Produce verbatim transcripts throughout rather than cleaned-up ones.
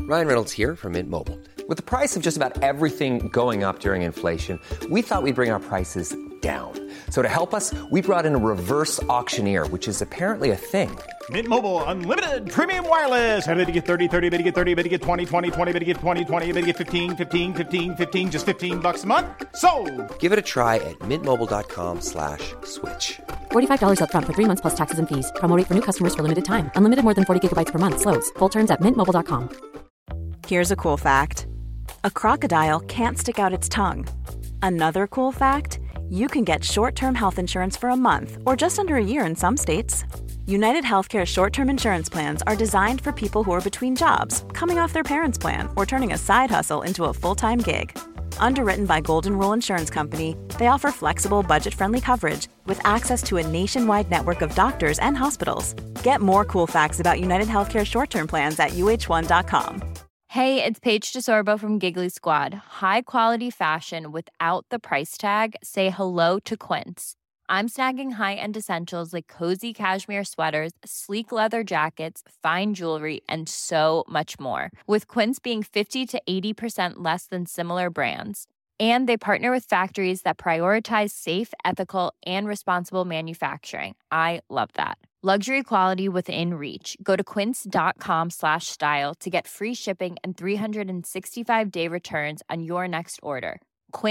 Ryan Reynolds here from Mint Mobile. With the price of just about everything going up during inflation, we thought we'd bring our prices down. So to help us, we brought in a reverse auctioneer, which is apparently a thing. Mint Mobile Unlimited Premium Wireless. How to get thirty, thirty, how to get thirty, how to get twenty, twenty, twenty, how to get twenty, twenty, how to get fifteen, fifteen, fifteen, fifteen, just fifteen bucks a month? Sold! Give it a try at mintmobile.com slash switch. forty-five dollars up front for three months plus taxes and fees. Promo rate for new customers for limited time. Unlimited more than forty gigabytes per month. Slows full terms at mint mobile dot com. Here's a cool fact. A crocodile can't stick out its tongue. Another cool fact, you can get short-term health insurance for a month or just under a year in some states. United Healthcare short-term insurance plans are designed for people who are between jobs, coming off their parents' plan, or turning a side hustle into a full-time gig. Underwritten by Golden Rule Insurance Company, they offer flexible, budget-friendly coverage with access to a nationwide network of doctors and hospitals. Get more cool facts about United Healthcare short-term plans at U H one dot com. Hey, it's Paige DeSorbo from Giggly Squad. High quality fashion without the price tag. Say hello to Quince. I'm snagging high-end essentials like cozy cashmere sweaters, sleek leather jackets, fine jewelry, and so much more. With Quince being fifty to eighty percent less than similar brands. And they partner with factories that prioritize safe, ethical, and responsible manufacturing. I love that. Luxury quality within reach. Go to quince.com slash style to get free shipping and three sixty-five day returns on your next order.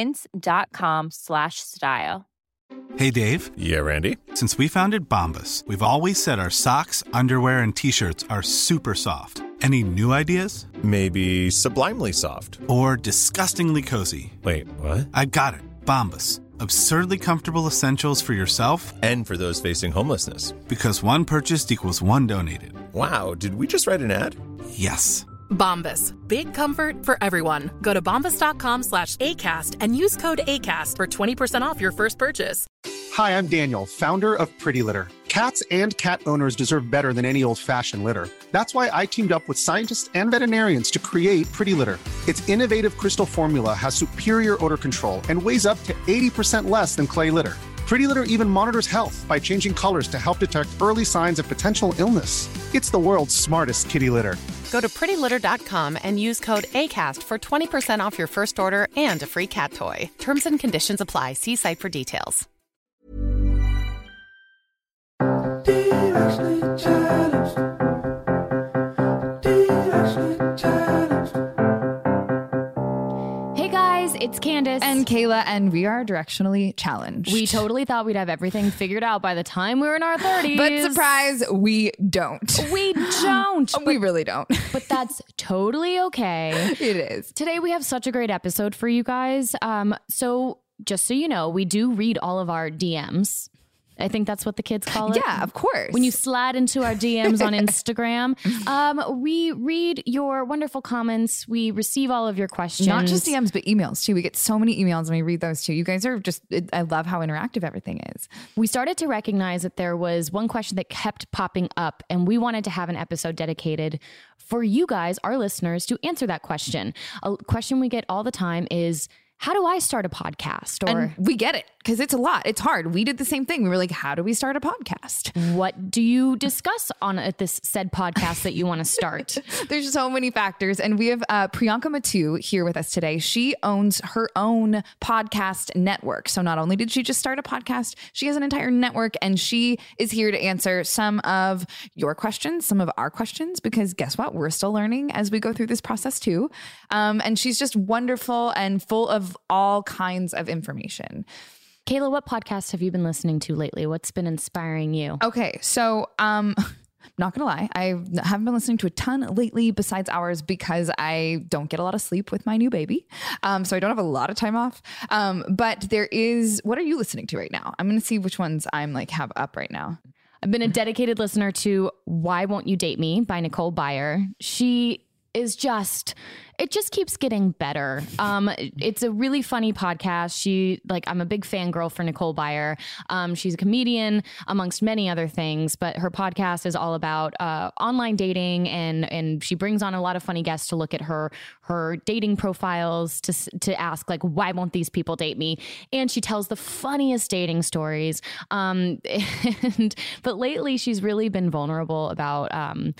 Quince.com slash style. Hey, Dave. Yeah, Randy. Since we founded Bombas, we've always said our socks, underwear, and T-shirts are super soft. Any new ideas? Maybe sublimely soft. Or disgustingly cozy. Wait, what? I got it. Bombas. Absurdly comfortable essentials for yourself and for those facing homelessness. Because one purchased equals one donated. Wow, did we just write an ad? Yes. Bombas. Big comfort for everyone. Go to bombas.com slash ACAST and use code ACAST for twenty percent off your first purchase. Hi, I'm Daniel, founder of Pretty Litter. Cats and cat owners deserve better than any old-fashioned litter. That's why I teamed up with scientists and veterinarians to create Pretty Litter. Its innovative crystal formula has superior odor control and weighs up to eighty percent less than clay litter. Pretty Litter even monitors health by changing colors to help detect early signs of potential illness. It's the world's smartest kitty litter. Go to pretty litter dot com and use code ACAST for twenty percent off your first order and a free cat toy. Terms and conditions apply. See site for details. Hey guys, it's Candace and Kayla, and we are directionally challenged. We totally thought we'd have everything figured out by the time we were in our thirties. But surprise, we don't. We don't. We really don't. But that's totally okay. It is. Today we have such a great episode for you guys. Um, so just so you know, we do read all of our D Ms. I think that's what the kids call it. Yeah, of course. When you slide into our D Ms on Instagram, um, we read your wonderful comments. We receive all of your questions. Not just D Ms, but emails too. We get so many emails and we read those too. You guys are just, I love how interactive everything is. We started to recognize that there was one question that kept popping up, and we wanted to have an episode dedicated for you guys, our listeners, to answer that question. A question we get all the time is, how do I start a podcast? Or and we get it because it's a lot. It's hard. We did the same thing. We were like, how do we start a podcast? What do you discuss on uh, this said podcast that you want to start? There's so many factors. And we have uh, Priyanka Matu here with us today. She owns her own podcast network. So not only did she just start a podcast, she has an entire network, and she is here to answer some of your questions, some of our questions, because guess what? We're still learning as we go through this process too. Um, and she's just wonderful and full of all kinds of information. Kayla, what podcasts have you been listening to lately? What's been inspiring you? Okay, so um, not gonna lie, I haven't been listening to a ton lately besides ours because I don't get a lot of sleep with my new baby. Um, so I don't have a lot of time off. Um, but there is, what are you listening to right now? I'm gonna see which ones I'm like have up right now. I've been a dedicated listener to Why Won't You Date Me by Nicole Byer. She is just, it just keeps getting better. Um, it's a really funny podcast. She, like, I'm a big fangirl for Nicole Byer. Um, she's a comedian amongst many other things, but her podcast is all about uh, online dating, and and she brings on a lot of funny guests to look at her her dating profiles to to ask, like, why won't these people date me? And she tells the funniest dating stories. Um, and but lately, she's really been vulnerable about Um,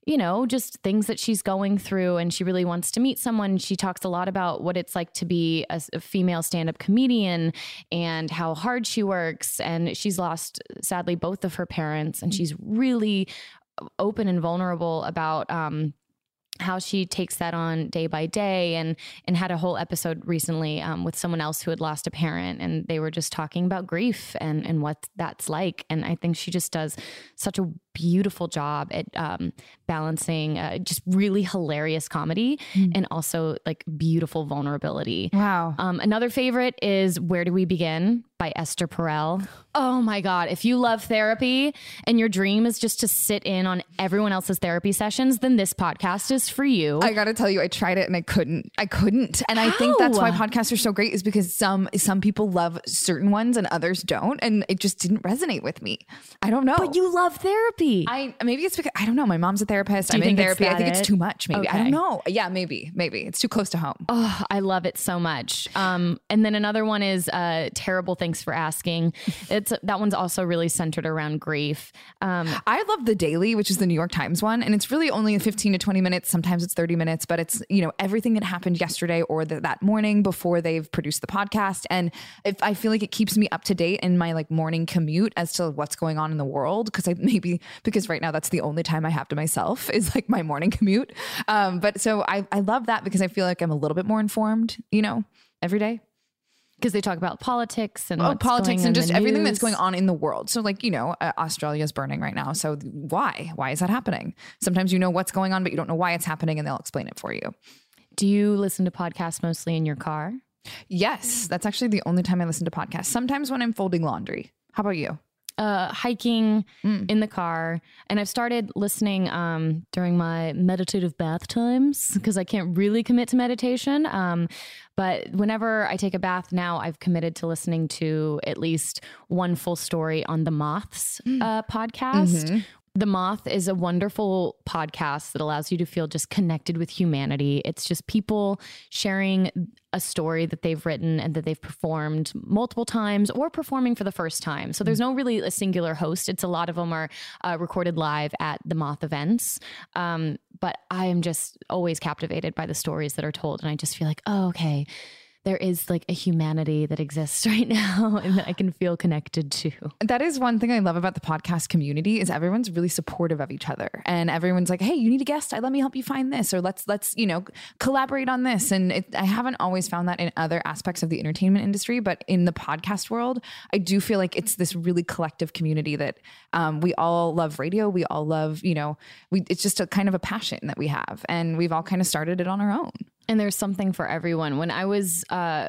you know, just things that she's going through, and she really wants to meet someone. She talks a lot about what it's like to be a, a female stand-up comedian and how hard she works. And she's lost, sadly, both of her parents, and she's really open and vulnerable about um, how she takes that on day by day, and and had a whole episode recently um, with someone else who had lost a parent, and they were just talking about grief and and what that's like. And I think she just does such a beautiful job at um, balancing uh, just really hilarious comedy mm. and also like beautiful vulnerability. Wow. Um, another favorite is Where Do We Begin by Esther Perel. Oh my God. If you love therapy and your dream is just to sit in on everyone else's therapy sessions, then this podcast is for you. I got to tell you, I tried it and I couldn't. I couldn't. And How? I think that's why podcasts are so great, is because some some people love certain ones and others don't. And it just didn't resonate with me. I don't know. But you love therapy. I maybe it's because I don't know. My mom's a therapist. Do you I'm in think therapy. I think it? it's too much. Maybe Okay. I don't know. Yeah, maybe, maybe it's too close to home. Oh, I love it so much. Um, and then another one is uh, Terrible Thanks for Asking. It's that one's also really centered around grief. Um, I love The Daily, which is the New York Times one, and it's really only fifteen to twenty minutes. Sometimes it's thirty minutes, but it's, you know, everything that happened yesterday or the, that morning before they've produced the podcast. And if I feel like it keeps me up to date in my like morning commute as to what's going on in the world, because I maybe because right now that's the only time I have to myself is like my morning commute. Um, but so I, I love that because I feel like I'm a little bit more informed, you know, every day. Because they talk about politics and oh, what's politics going and in just the everything news. that's going on in the world. So like, you know, uh, Australia's burning right now. So why? Why is that happening? Sometimes you know what's going on, but you don't know why it's happening, and they'll explain it for you. Do you listen to podcasts mostly in your car? Yes. That's actually the only time I listen to podcasts. Sometimes when I'm folding laundry. How about you? Uh, hiking Mm. in the car. And I've started listening um, during my meditative bath times because I can't really commit to meditation. Um, but whenever I take a bath now, I've committed to listening to at least one full story on the Moths uh, podcast. Mm-hmm. The Moth is a wonderful podcast that allows you to feel just connected with humanity. It's just people sharing a story that they've written and that they've performed multiple times or performing for the first time. So there's no really a singular host. It's a lot of them are uh, recorded live at the Moth events. Um, but I am just always captivated by the stories that are told. And I just feel like, oh, okay, there is like a humanity that exists right now and that I can feel connected to. That is one thing I love about the podcast community is everyone's really supportive of each other, and everyone's like, hey, you need a guest. Let me help you find this, or let's, let's, you know, collaborate on this. And it, I haven't always found that in other aspects of the entertainment industry, but in the podcast world, I do feel like it's this really collective community that um, we all love radio. We all love, you know, we, it's just a kind of a passion that we have, and we've all kind of started it on our own. And there's something for everyone. When I was, uh,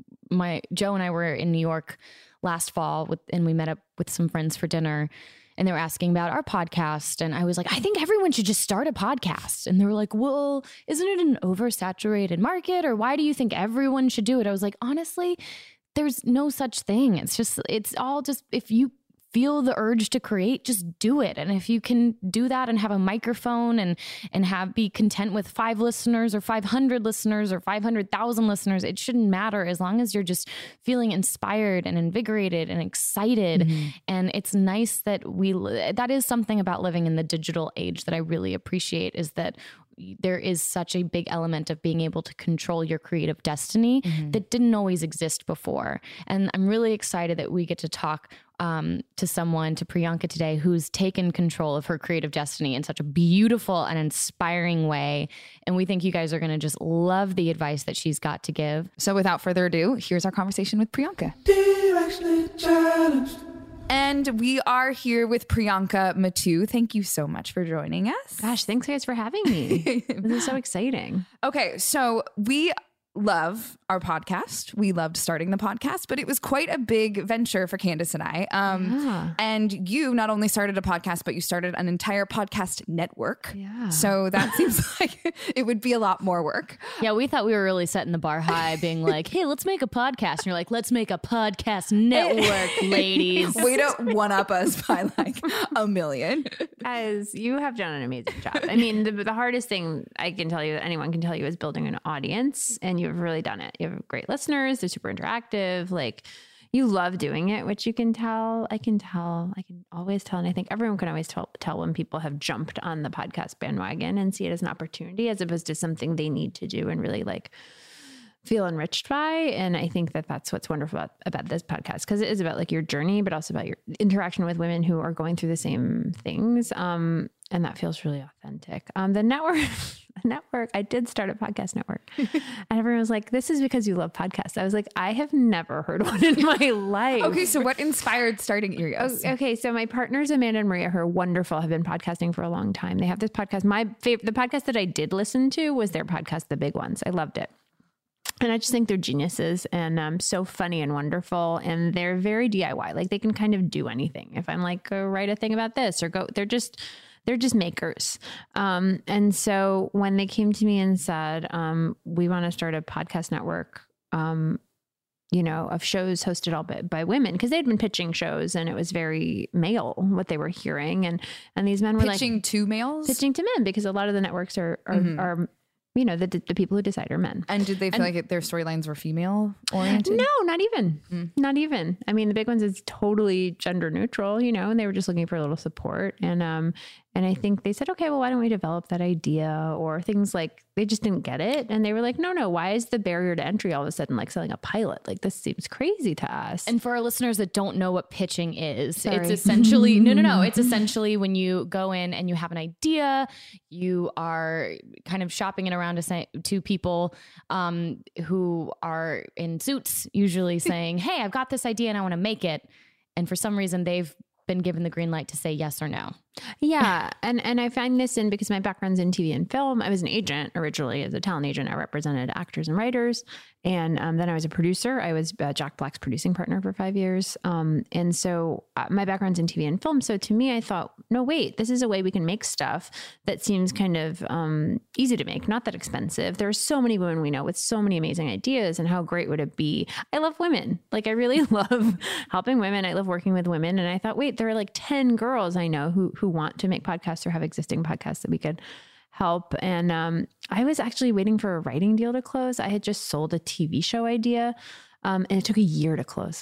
my Joe and I were in New York last fall with, and we met up with some friends for dinner, and they were asking about our podcast. And I was like, I think everyone should just start a podcast. And they were like, well, isn't it an oversaturated market? Or why do you think everyone should do it? I was like, honestly, there's no such thing. It's just, it's all just, if you feel the urge to create, just do it. And if you can do that and have a microphone and and have be content with five listeners or five hundred listeners or five hundred thousand listeners, it shouldn't matter as long as you're just feeling inspired and invigorated and excited. Mm-hmm. And it's nice that we, that is something about living in the digital age that I really appreciate, is that there is such a big element of being able to control your creative destiny mm-hmm. that didn't always exist before. And I'm really excited that we get to talk um, to someone, to Priyanka today, who's taken control of her creative destiny in such a beautiful and inspiring way. And we think you guys are going to just love the advice that she's got to give. So without further ado, here's our conversation with Priyanka. And we are here with Priyanka Mattoo. Thank you so much for joining us. Gosh, thanks guys for having me. This is so exciting. Okay, so we love our podcast. We loved starting the podcast, but it was quite a big venture for Candace and I. Um, yeah. And you not only started a podcast, but you started an entire podcast network. Yeah. So that seems like it would be a lot more work. Yeah, we thought we were really setting the bar high, being like, hey, let's make a podcast. And you're like, let's make a podcast network, ladies. Way to one up us by like a million. Guys, you have done an amazing job. I mean, the, the hardest thing I can tell you, that anyone can tell you, is building an audience, and you've really done it. You have great listeners. They're super interactive. Like, you love doing it, which you can tell. I can tell. I can always tell. And I think everyone can always tell, tell when people have jumped on the podcast bandwagon and see it as an opportunity as opposed to something they need to do and really like feel enriched by. And I think that that's what's wonderful about, about this podcast, because it is about like your journey, but also about your interaction with women who are going through the same things. Um, and that feels really authentic. Um, the network, network, I did start a podcast network and everyone was like, this is because you love podcasts. I was like, I have never heard one in my life. Okay. So what inspired starting Earios? Okay. So my partners, Amanda and Maria, who are wonderful, have been podcasting for a long time. They have this podcast. My favorite, the podcast that I did listen to was their podcast, The Big Ones. I loved it. And I just think they're geniuses and um, so funny and wonderful. And they're very D I Y. Like they can kind of do anything. If I'm like, go write a thing about this or go, they're just, they're just makers. Um, and so when they came to me and said, um, we want to start a podcast network, um, you know, of shows hosted all by, by women, because they'd been pitching shows and it was very male, what they were hearing. And, and these men were pitching like pitching to males, pitching to men, because a lot of the networks are, are, mm-hmm. are you know, the the people who decide are men. And did they feel and, like it, their storylines were female oriented? No, not even. Mm. Not even. I mean, The Big Ones is totally gender neutral, you know, and they were just looking for a little support. And um, and I think they said, okay, well, why don't we develop that idea? Or things like, they just didn't get it. And they were like, no, no, why is the barrier to entry all of a sudden like selling a pilot? Like, this seems crazy to us. And for our listeners that don't know what pitching is, Sorry. it's essentially, no, no, no. It's essentially when you go in and you have an idea, you are kind of shopping it around to say to people um, who are in suits, usually saying, hey, I've got this idea and I want to make it. And for some reason they've been given the green light to say yes or no. Yeah. And and I find this in because my background's in T V and film. I was an agent originally. As a talent agent, I represented actors and writers. And um, then I was a producer. I was uh, Jack Black's producing partner for five years. Um, and so uh, my background's in T V and film. So to me, I thought, no, wait, this is a way we can make stuff that seems kind of um, easy to make, not that expensive. There are so many women we know with so many amazing ideas, and how great would it be? I love women. Like, I really love helping women. I love working with women. And I thought, wait, there are like ten girls I know who, who want to make podcasts or have existing podcasts that we could help. And um, I was actually waiting for a writing deal to close. I had just sold a T V show idea um, and it took a year to close.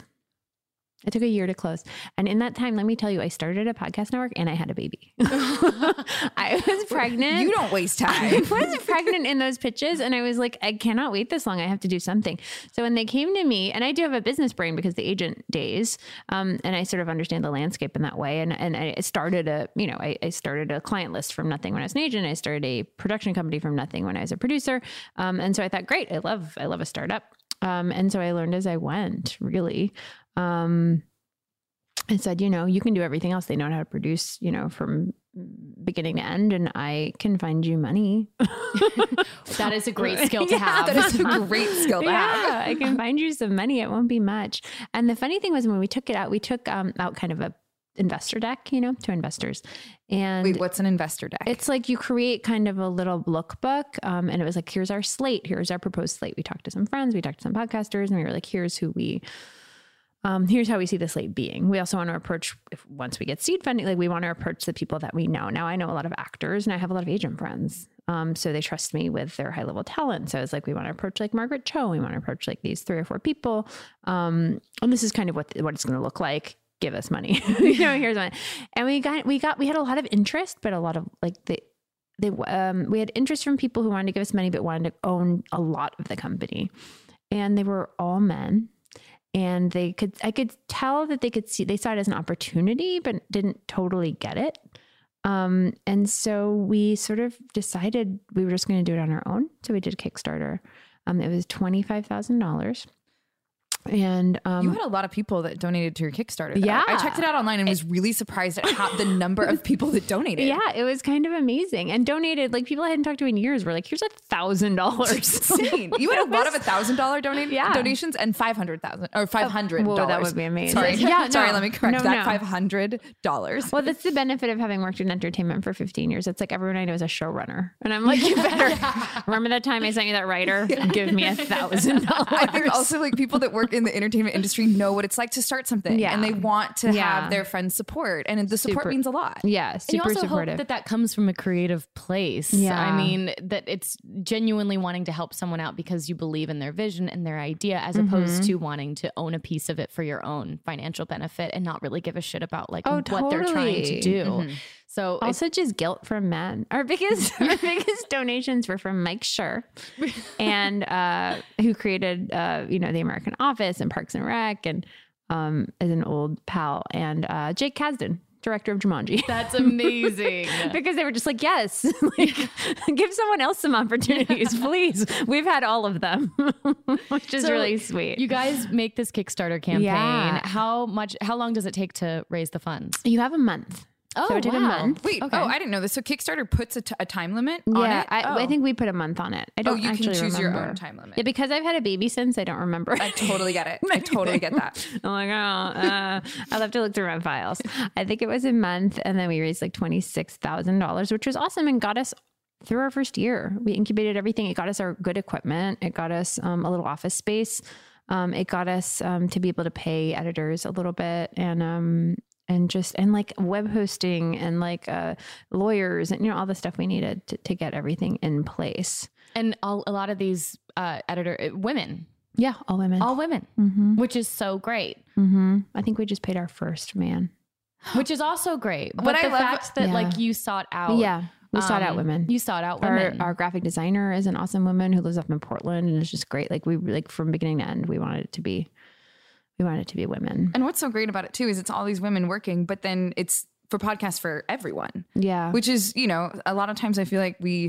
It took a year to close. And in that time, let me tell you, I started a podcast network and I had a baby. I was pregnant. You don't waste time. I was pregnant in those pitches. And I was like, I cannot wait this long. I have to do something. So when they came to me, and I do have a business brain because the agent days, um, and I sort of understand the landscape in that way. And, and I started a, you know, I, I started a client list from nothing when I was an agent. I started a production company from nothing when I was a producer. Um, and so I thought, great, I love, I love a startup. Um, and so I learned as I went, really. Um, I said, you know, you can do everything else. They know how to produce, you know, from beginning to end, and I can find you money. That is a great skill to yeah, have. That is a great skill to yeah, have. I can find you some money. It won't be much. And the funny thing was, when we took it out, we took um, out kind of a investor deck, you know, to investors. And wait, what's an investor deck? It's like you create kind of a little lookbook. Um, and it was like, here's our slate. Here's our proposed slate. We talked to some friends, we talked to some podcasters, and we were like, here's who we, um, here's how we see the slate being. We also want to approach, if once we get seed funding, like we want to approach the people that we know. Now I know a lot of actors and I have a lot of agent friends. Um, so they trust me with their high level talent. So it's like, we want to approach like Margaret Cho. We want to approach like these three or four people. Um, and this is kind of what, what it's going to look like. Give us money. You know, here's one. And we got, we got, we had a lot of interest, but a lot of like the, they, um, we had interest from people who wanted to give us money, but wanted to own a lot of the company. And they were all men. And they could, I could tell that they could see, they saw it as an opportunity, but didn't totally get it. Um, and so we sort of decided we were just going to do it on our own. So we did a Kickstarter. Um, it was twenty-five thousand dollars. And um, you had a lot of people that donated to your Kickstarter. Though. Yeah. I checked it out online and was really surprised at how the number of people that donated. Yeah, it was kind of amazing. And donated, like people I hadn't talked to in years were like, here's a thousand dollars. Insane. You had a lot of a thousand dollar donate yeah. donations and five hundred thousand or five hundred dollars. Oh, that would be amazing. Sorry. Yeah, Sorry, no, let me correct no, that. no. Five hundred dollars. Well, that's the benefit of having worked in entertainment for fifteen years. It's like everyone I know is a showrunner. And I'm like, you better remember that time I sent you that writer? Give me a thousand dollars. I think also like people that work in the entertainment industry know what it's like to start something. Yeah. And they want to Yeah. have their friends support. And the support Super- means a lot. Yeah, super and you also supportive. hope that that comes from a creative place. Yeah. I mean, that it's genuinely wanting to help someone out because you believe in their vision and their idea, as Mm-hmm. opposed to wanting to own a piece of it for your own financial benefit and not really give a shit about like Oh, what they're trying to totally. do. Mm-hmm. So it's, Also, just guilt from men. Our biggest, our biggest donations were from Mike Schur, and uh, who created, uh, you know, the American Office and Parks and Rec, and um, is an old pal, and uh, Jake Kasdan, director of Jumanji. that's amazing. Because they were just like, yes, like, give someone else some opportunities, please. We've had all of them, which is So really sweet. You guys make this Kickstarter campaign. Yeah. How much? How long does it take to raise the funds? You have a month. Oh, so it took a wow. month. Wait, Okay. oh, I didn't know this. So Kickstarter puts a, t- a time limit on Yeah, it? I, oh. I think we put a month on it. I don't you can actually choose your remember. own time limit. Yeah, because I've had a baby since, I don't remember. I totally get it. I totally get that. I'm like, oh, uh, I'll have to look through my files. I think it was a month, and then we raised like twenty-six thousand dollars, which was awesome and got us through our first year. We incubated everything. It got us our good equipment. It got us um, a little office space. Um, it got us um, to be able to pay editors a little bit, and um, and just and like web hosting and like uh, lawyers and you know all the stuff we needed to, to get everything in place. And all, a lot of these uh, editor uh, women, Yeah, all women. all women, mm-hmm. which is so great. Mm-hmm. I think we just paid our first man. Which is also great. But What I the love- fact that Yeah. like you sought out, Yeah, we sought out um, women. You sought out Our, women. our graphic designer is an awesome woman who lives up in Portland, and it's just great. Like we like from beginning to end, we wanted it to be, we wanted it to be women. And what's so great about it too is it's all these women working, but then it's for podcasts for everyone. Yeah, Which is, you know, a lot of times I feel like we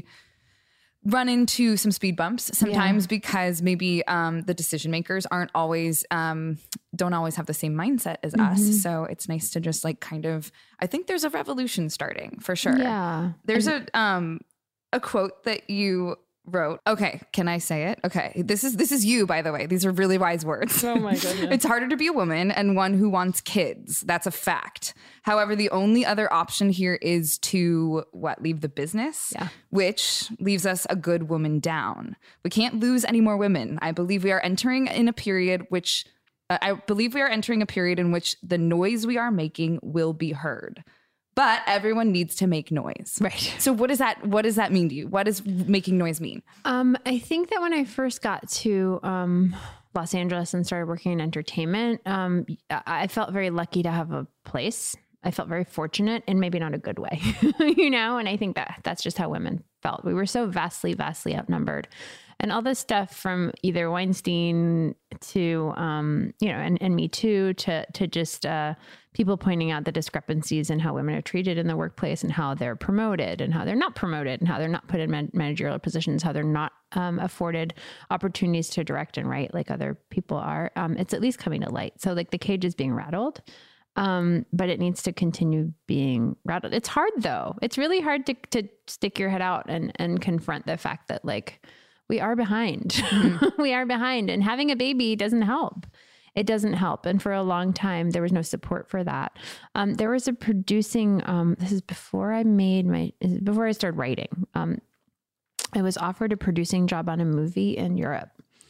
run into some speed bumps sometimes because maybe um, the decision makers aren't always, um, don't always have the same mindset as Mm-hmm. us. So it's nice to just like kind of, I think there's a revolution starting for sure. yeah. There's a um a quote that you wrote. Okay, can I say it? Okay. This is this is you, by the way. These are really wise words. Oh my goodness. It's harder to be a woman and one who wants kids. That's a fact. However, the only other option here is to what? Leave the business, Yeah. which leaves us a good woman down. We can't lose any more women. I believe we are entering in a period which uh, I believe we are entering a period in which the noise we are making will be heard. But everyone needs to make noise. Right. So what does that what does that mean to you? What does making noise mean? Um, I think that when I first got to um, Los Angeles and started working in entertainment, um, I I felt very lucky to have a place. I felt very fortunate, and maybe not a good way, you know. And I think that that's just how women felt. We were so vastly, vastly outnumbered, and all this stuff from either Weinstein to, um, you know, and, and Me Too to to just uh, people pointing out the discrepancies in how women are treated in the workplace and how they're promoted and how they're not promoted and how they're not put in man- managerial positions, how they're not um, afforded opportunities to direct and write like other people are. Um, it's at least coming to light. So like the cage is being rattled. Um, but it needs to continue being rattled. It's hard though. It's really hard to, to stick your head out and, and confront the fact that like we are behind. Mm-hmm. We are behind, and having a baby doesn't help. It doesn't help. And for a long time, there was no support for that. Um, there was a producing, um, this is before I made my, before I started writing. Um, I was offered a producing job on a movie in Europe.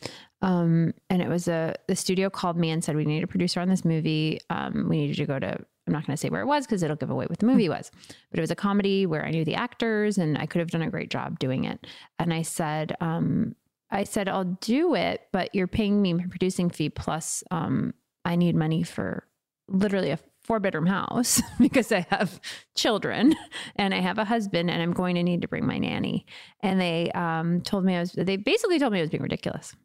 Um, and it was a, the studio called me and said, we need a producer on this movie. Um, we need you to go to, I'm not going to say where it was because it'll give away what the movie was, but it was a comedy where I knew the actors and I could have done a great job doing it. And I said, um, I said, I'll do it, but you're paying me my producing fee. Plus, um, I need money for literally a four bedroom house because I have children and I have a husband and I'm going to need to bring my nanny. And they, um, told me I was, they basically told me I was being ridiculous.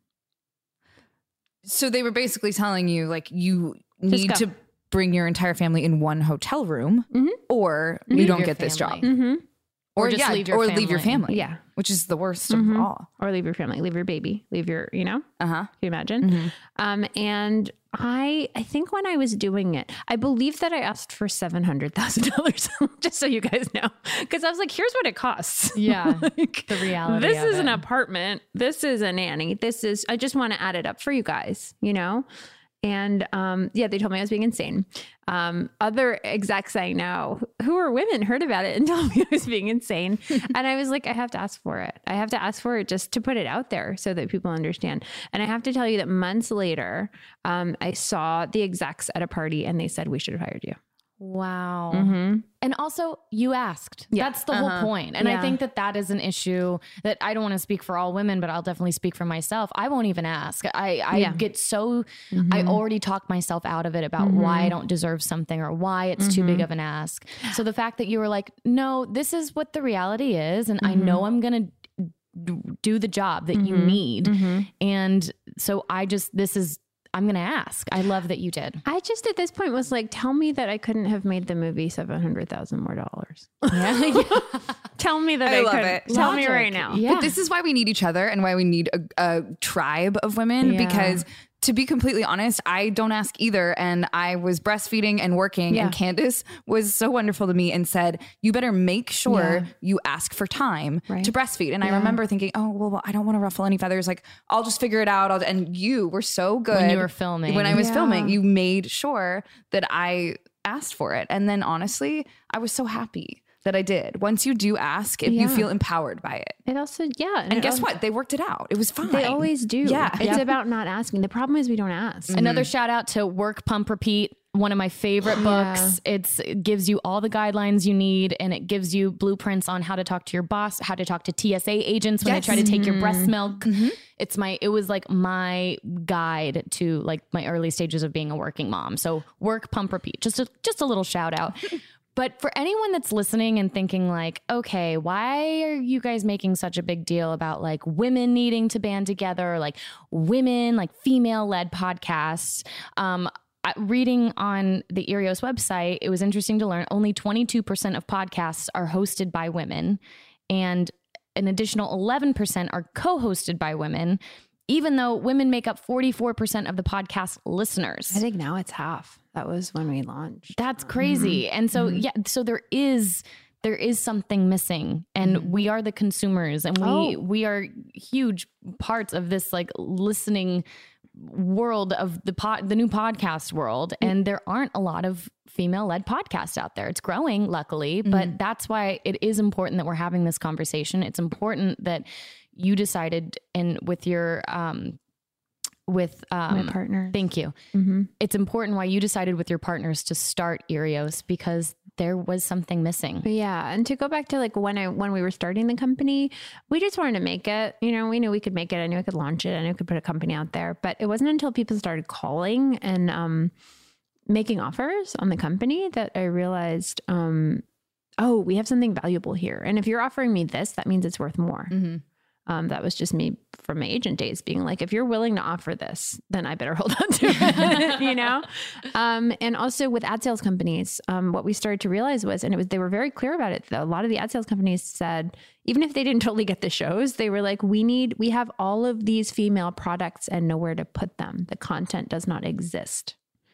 So they were basically telling you like you Just need go. to bring your entire family in one hotel room Mm-hmm. or Leave you don't your get this job. family. Mm-hmm. Or just leave your or leave your family. family. Yeah. Which is the worst Mhm. of all. Or leave your family, leave your baby, leave your, you know, Uh-huh. can you imagine? Mhm. Um, and I, I think when I was doing it, I believe that I asked for seven hundred thousand dollars, just so you guys know, because I was like, here's what it costs. Yeah, Like, the reality This of is an it. apartment. This is a nanny. This is, I just want to add it up for you guys, you know? And um, yeah, they told me I was being insane. Um, other execs I know who are women heard about it and told me I was being insane. And I was like, I have to ask for it. I have to ask for it just to put it out there so that people understand. And I have to tell you that months later, um, I saw the execs at a party and they said, we should have hired you. Wow. Mm-hmm. And also you asked. Yeah. That's the Uh-huh. whole point. And Yeah. I think that that is an issue that I don't want to speak for all women, but I'll definitely speak for myself. I won't even ask. I, I Yeah. get so, Mm-hmm. I already talked myself out of it about Mhm. why I don't deserve something or why it's too Mhm. big of an ask. So the fact that you were like, no, this is what the reality is. And I Mhm. know I'm going to do the job that you Mhm. need. Mhm. And so I just, this is, I'm going to ask. I love that you did. I just at this point was like, tell me that I couldn't have made the movie seven hundred thousand more dollars. Yeah. Tell me that I I, love could. it. Tell me Logic. right now. Yeah. But this is why we need each other and why we need a, a tribe of women, Yeah. because to be completely honest, I don't ask either. And I was breastfeeding and working, Yeah. and Candace was so wonderful to me and said, you better make sure Yeah. you ask for time Right. to breastfeed. And I Yeah. remember thinking, oh, well, well, I don't want to ruffle any feathers. Like, I'll just figure it out. I'll, and you were so good. When you were filming. When I was Yeah. filming, you made sure that I asked for it. And then honestly, I was so happy that I did. Once you do ask, if Yeah. you feel empowered by it. It also, yeah. And it guess also- what? They worked it out. It was fine. They always do. Yeah. It's Yeah. about not asking. The problem is we don't ask. Another shout out to Work, Pump, Repeat. One of my favorite books. Yeah. It's, it gives you all the guidelines you need, and it gives you blueprints on how to talk to your boss, how to talk to T S A agents when Yes. they try to take your breast Mm-hmm. milk. It's my, it was like my guide to like my early stages of being a working mom. So Work, Pump, Repeat. Just a, just a little shout out. But for anyone that's listening and thinking like, okay, why are you guys making such a big deal about like women needing to band together, like women, like female led podcasts? Um, I- reading on the Earios website, it was interesting to learn only twenty-two percent of podcasts are hosted by women, and an additional eleven percent are co-hosted by women, even though women make up forty-four percent of the podcast listeners. I think now it's half. That was when we launched. That's crazy. Mm-hmm. And so, yeah, so there is, there is something missing, and Mm-hmm. we are the consumers, and we, Oh. we are huge parts of this like listening world of the pod, the new podcast world. Mm. And there aren't a lot of female led podcasts out there. It's growing, luckily, Mm-hmm. but that's why it is important that we're having this conversation. It's important that you decided, and with your, um, with um, My partner. Thank you. Mm-hmm. It's important why you decided with your partners to start Earios, because there was something missing. Yeah. And to go back to like when I, when we were starting the company, we just wanted to make it, you know, we knew we could make it. I knew I could launch it. I knew I could put a company out there, but it wasn't until people started calling and, um, making offers on the company that I realized, um, oh, we have something valuable here. And if you're offering me this, that means it's worth more. Mm-hmm. Um, that was just me from my agent days being like, if you're willing to offer this, then I better hold on to it, you know? Um, and also with ad sales companies, um, what we started to realize was, and it was, they were very clear about it. A lot of the ad sales companies said, even if they didn't totally get the shows, they were like, we need, we have all of these female products and nowhere to put them. The content does not exist.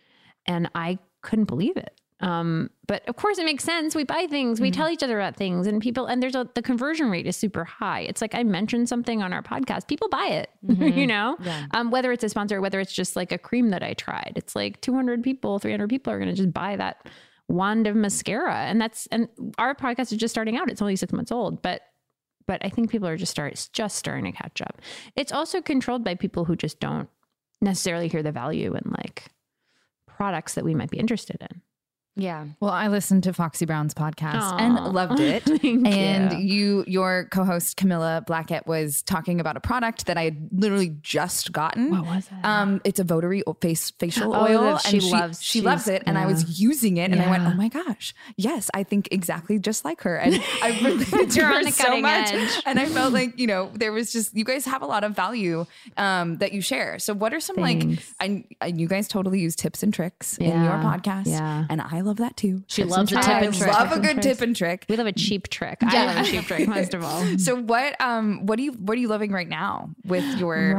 And I couldn't believe it. Um, but of course it makes sense. We buy things, we tell each other about things, and people, and there's a, the conversion rate is super high. It's like I mentioned something on our podcast, people buy it, you know, Yeah. um, whether it's a sponsor, whether it's just like a cream that I tried, it's like two hundred people, three hundred people are going to just buy that wand of mascara. And that's, and our podcast is just starting out. It's only six months old, but, but I think people are just start, just starting to catch up. It's also controlled by people who just don't necessarily hear the value in like products that we might be interested in. Yeah. Well, I listened to Foxy Brown's podcast Aw. and loved it. Thank and you. you, your co-host Camilla Blackett was talking about a product that I had literally just gotten. What was it? Um, it's a Votary o- face facial Oh, oil, that she and she loves- She loves she's- it, and I yeah. was using it, and I went, Yeah. "Oh my gosh, yes, I think exactly just like her." And I related to You're her on the so cutting much, edge. and I felt like you know there was just you guys have a lot of value um, that you share. So, what are some like? Thanks. I, I you guys totally use tips and tricks in your Yeah. podcast, Yeah. and I love that too. She Tips loves a and tip I and tricks. trick. love a Tips good and tip tricks. and trick. We love a cheap trick. Yeah. I love a cheap trick most of all. So what um what do you what are you loving right now with your Right.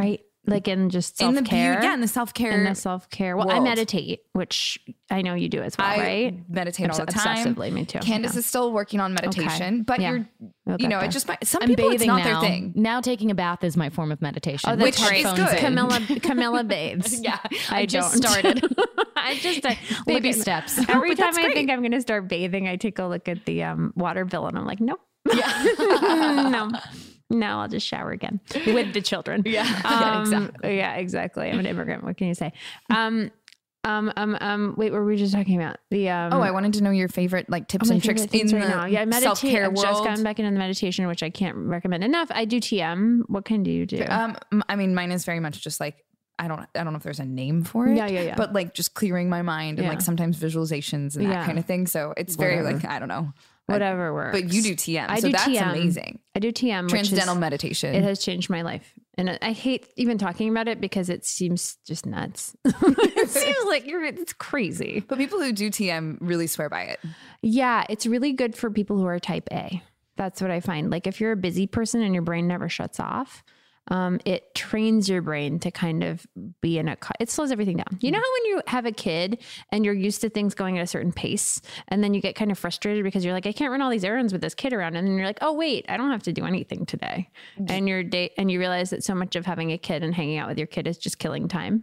Like in just In the self-care? beauty- yeah, in the self-care In the self-care. Well, I world. meditate, which I know you do as well, I right? meditate all the time. Obsessively, me too. Candace yeah. is still working on meditation, Okay. but Yeah. you're, We'll you get know, there. it just might, some I'm people, bathing it's not now. their thing. Now taking a bath is my form of meditation. Oh, that's Which great. is good. Camilla, Camilla bathes. Yeah, I, I just don't. started. I just I, Baby look at- steps. Every But time that's I great. think I'm going to start bathing, I take a look at the um, water bill and I'm like, nope. Yeah. no. No, I'll just shower again with the children. Yeah. Um, Yeah, exactly. Yeah, exactly. I'm an immigrant. What can you say? Um, um, um, um, wait, what were we just talking about? The um, Oh, I wanted to know your favorite like tips Oh, my and tricks favorite things in right the now. Yeah, I meditate. self-care I've world. just gotten back into the meditation, which I can't recommend enough. I do T M. What kind do you do? Um, m- I mean, mine is very much just like, I don't, I don't know if there's a name for it. Yeah, yeah, yeah. But like just clearing my mind and Yeah. like sometimes visualizations and that Yeah. kind of thing. So it's very Whatever. like, I don't know. I- Whatever works. But you do T M. I so do that's T M. amazing. I do T M. which is- Transcendental meditation. It has changed my life. And I- I hate even talking about it because it seems just nuts. It seems like you're, it's crazy. But people who do T M really swear by it. Yeah, it's really good for people who are type A. That's what I find. Like if you're a busy person and your brain never shuts off, um, it trains your brain to kind of be in a, co- it slows everything down. You know how when you have a kid and you're used to things going at a certain pace and then you get kind of frustrated because you're like, I can't run all these errands with this kid around. And then you're like, oh wait, I don't have to do anything today. And your day, and you realize that so much of having a kid and hanging out with your kid is just killing time.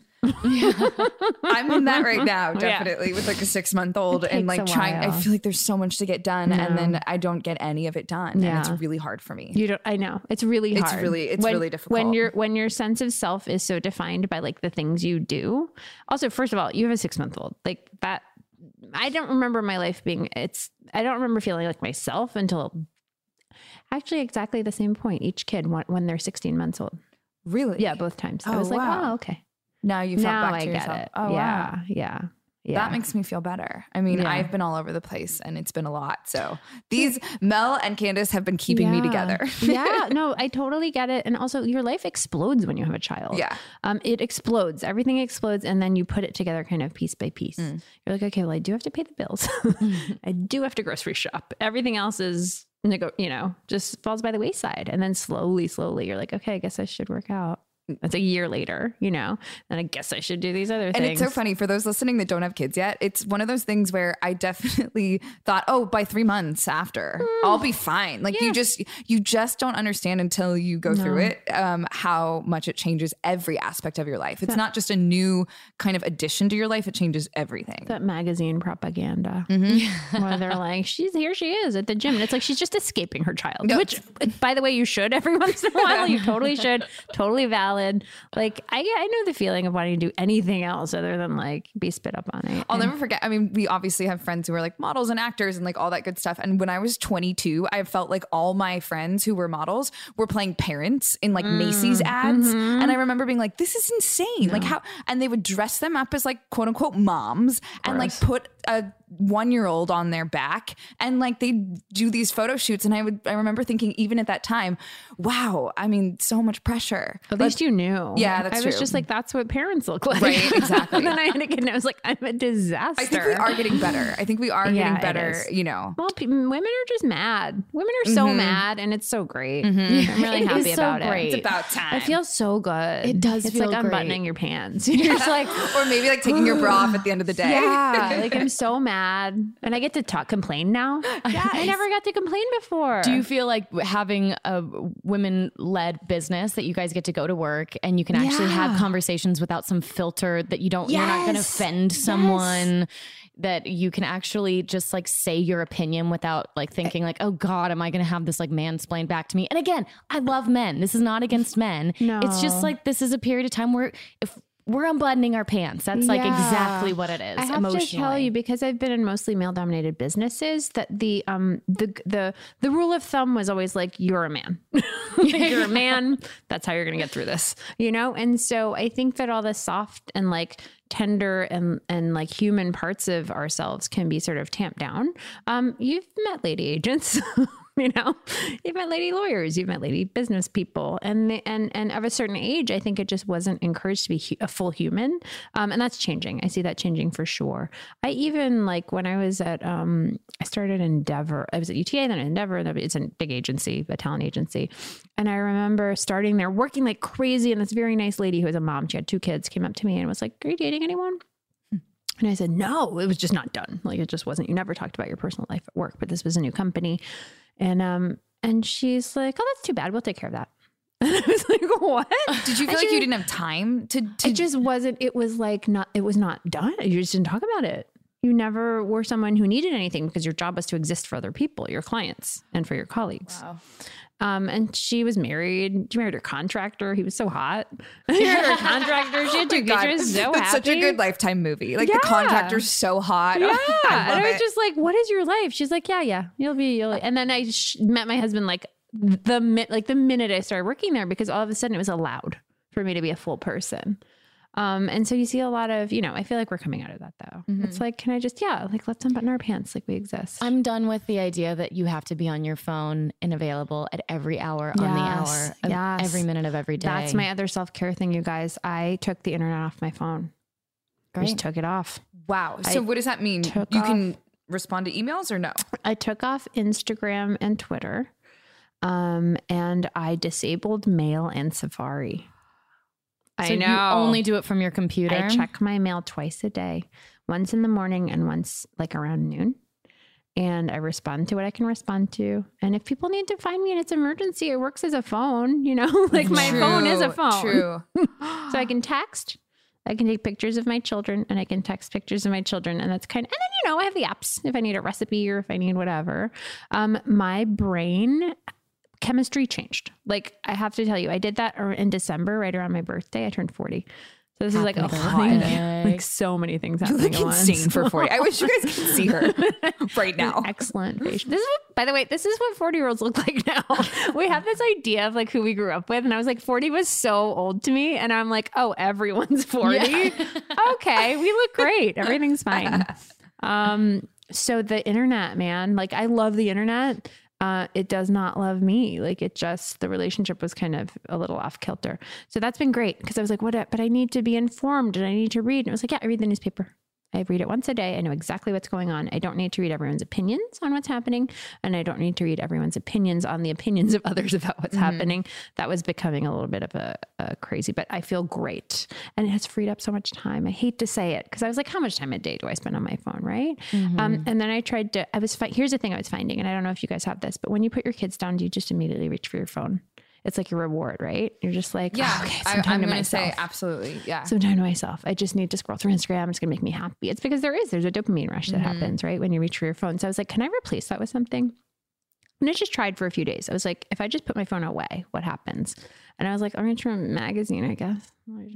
I'm in that right now, Yeah. definitely with like a six month old It and takes like a trying, I while. feel like there's so much to get done and No. then I don't get any of it done. Yeah. And it's really hard for me. You don't, I know it's really It's hard. really- it's when, really When difficult. your, when your sense of self is so defined by like the things you do. Also, first of all, you have a six month old like that. I don't remember my life being, it's, I don't remember feeling like myself until actually exactly the same point. Each kid when, when they're sixteen months old. Really? Yeah. Both times. I Oh, was like, wow. oh, okay. Now you felt Now back to I get yourself. it. Oh, yeah. wow. Yeah. Yeah. That makes me feel better. I mean, Yeah. I've been all over the place and it's been a lot. So these Mel and Candace have been keeping me Yeah. together. Yeah, no, I totally get it. And also your life explodes when you have a child. Yeah. Um, it explodes. Everything explodes. And then you put it together kind of piece by piece. Mm. You're like, okay, well, I do have to pay the bills. I do have to grocery shop. Everything else is, nego- you know, just falls by the wayside. And then slowly, slowly you're like, okay, I guess I should work out. That's a year later, you know, and I guess I should do these other And things. it's so funny for those listening that don't have kids yet. It's one of those things where I definitely thought, oh, by three months after, I'll be fine. Like you just, you just don't understand until you go through it, um, how much it changes every aspect of your life. It's not just a new kind of addition to your life. It changes everything. That magazine propaganda Mm-hmm. where they're like, she's here, she is at the gym. And it's like, she's just escaping her child, No. which by the way, you should every once in a while. You totally should. Totally valid. Like I, I know the feeling of wanting to do anything else other than like be spit up on it. I'll And- never forget. I mean, we obviously have friends who are like models and actors and like all that good stuff. And when I was twenty-two, I felt like all my friends who were models were playing parents in like Macy's ads. And I remember being like, this is insane. Like how, and they would dress them up as like quote unquote moms and like put a one year old on their back and like they do these photo shoots. And I would, I remember thinking even at that time, wow, I mean, so much pressure. At least you knew. Yeah, that's I was true. just like, that's what parents look like. Right, exactly. And then I had a kid and I was like, I'm a disaster. I think we are getting better. I think we are Yeah, getting it better, is. you know. Well, pe- women are just mad. Women are so Mhm. mad, and it's so great. I'm really It happy is so about great. it. It's about time. It feels so good. It does It's feel like great. unbuttoning your pants. You're just like, Or maybe like taking your bra off at the end of the day. yeah, like I'm so mad, and I get to talk, complain now. Yeah, I never got to complain before. Do you feel like having a women-led business that you guys get to go to work and you can actually have Yeah. conversations without some filter that you don't, you're not going to Yes. offend someone, that you can actually just like say your opinion without like thinking like, oh God, am I going to have this like mansplained back to me? And again, I love men. This is not against men. No. It's just like, this is a period of time where if we're unbuttoning our pants, that's like Yeah. exactly what it is. I have emotionally. to tell you, because I've been in mostly male-dominated businesses, that the um the the the rule of thumb was always like, you're a man. You're a man. That's how you're gonna get through this, you know. And so I think that all the soft and like tender and and like human parts of ourselves can be sort of tamped down. Um, you've met lady agents. You know, you've met lady lawyers, you've met lady business people, and and and of a certain age, I think it just wasn't encouraged to be hu- a full human, um, and that's changing. I see that changing for sure. I even like when I was at, um, I started Endeavor. I was at U T A, then at Endeavor. And it's a big agency, a talent agency, and I remember starting there, working like crazy. And this very nice lady who was a mom, she had two kids, came up to me and was like, "Are you dating anyone?" And I said, "No, it was just not done. Like it just wasn't. You never talked about your personal life at work, but this was a new company." And um, and she's like, "Oh, that's too bad. We'll take care of that." And I was like, "What?" Did you feel and like she, you didn't have time to, to? It just wasn't. It was like not. It was not done. You just didn't talk about it. You never were someone who needed anything because your job was to exist for other people, your clients, and for your colleagues. Wow. Um, and she was married. She married her contractor. He was so hot. She married her contractor. She had two kids. She was so That's happy. such a good Lifetime movie. Like Yeah. the contractor's so hot. Yeah. I And love I was it. just like, what is your life? She's like, yeah, yeah, you'll be, you'll, and then I sh- met my husband like the, mi- like the minute I started working there, because all of a sudden it was allowed for me to be a full person. Um, and so you see a lot of, you know, I feel like we're coming out of that though. Mm-hmm. It's like, can I just, yeah, like let's unbutton our pants like we exist. I'm done with the idea that you have to be on your phone and available at every hour on the Yes, hour of yes. every minute of every day. That's my other self-care thing, you guys. I took the internet off my phone. I just Great. took it off. Wow. So I what does that mean? took You off- can respond to emails or no? I took off Instagram and Twitter. Um, and I disabled mail and Safari. So I know. you only do it from your computer. I check my mail twice a day, once in the morning and once like around noon. And I respond to what I can respond to. And if people need to find me and it's emergency, it works as a phone, you know, like my True, phone is a phone. True. So I can text, I can take pictures of my children, and I can text pictures of my children. And that's kind of, and then, you know, I have the apps if I need a recipe or if I need whatever. Um, my brain chemistry changed. Like I have to tell you, I did that in December, right around my birthday. I turned forty. So this is like a Happy whole birthday. like so many things You happening look at once. insane for forty. I wish you guys could see her right now. Excellent facial. This is what, by the way, this is what forty year olds look like now. We have this idea of like who we grew up with. And I was like, forty was so old to me. And I'm like, oh, everyone's forty. Yeah. Okay. We look great. Everything's fine. Um, so the internet, man, like I love the internet. Uh, it does not love me. Like it just, the relationship was kind of a little off kilter. So that's been great because I was like, what, but I need to be informed and I need to read. And it was like, yeah, I read the newspaper. I read it once a day. I know exactly what's going on. I don't need to read everyone's opinions on what's happening. And I don't need to read everyone's opinions on the opinions of others about what's mm-hmm. happening. That was becoming a little bit of a, a crazy, but I feel great. And it has freed up so much time. I hate to say it because I was like, how much time a day do I spend on my phone? Right. Mm-hmm. Um, and then I tried to, I was, fi- here's the thing I was finding, and I don't know if you guys have this, but when you put your kids down, do you just immediately reach for your phone? It's like your reward, right? You're just like, yeah, oh, okay, I, some time I'm to going to myself. say absolutely. Yeah. Some time to myself. I just need to scroll through Instagram. It's going to make me happy. It's because there is, there's a dopamine rush that mm-hmm. happens, right? When you reach for your phone. So I was like, can I replace that with something? And I just tried for a few days. I was like, if I just put my phone away, what happens? And I was like, I'll reach for a magazine, I guess.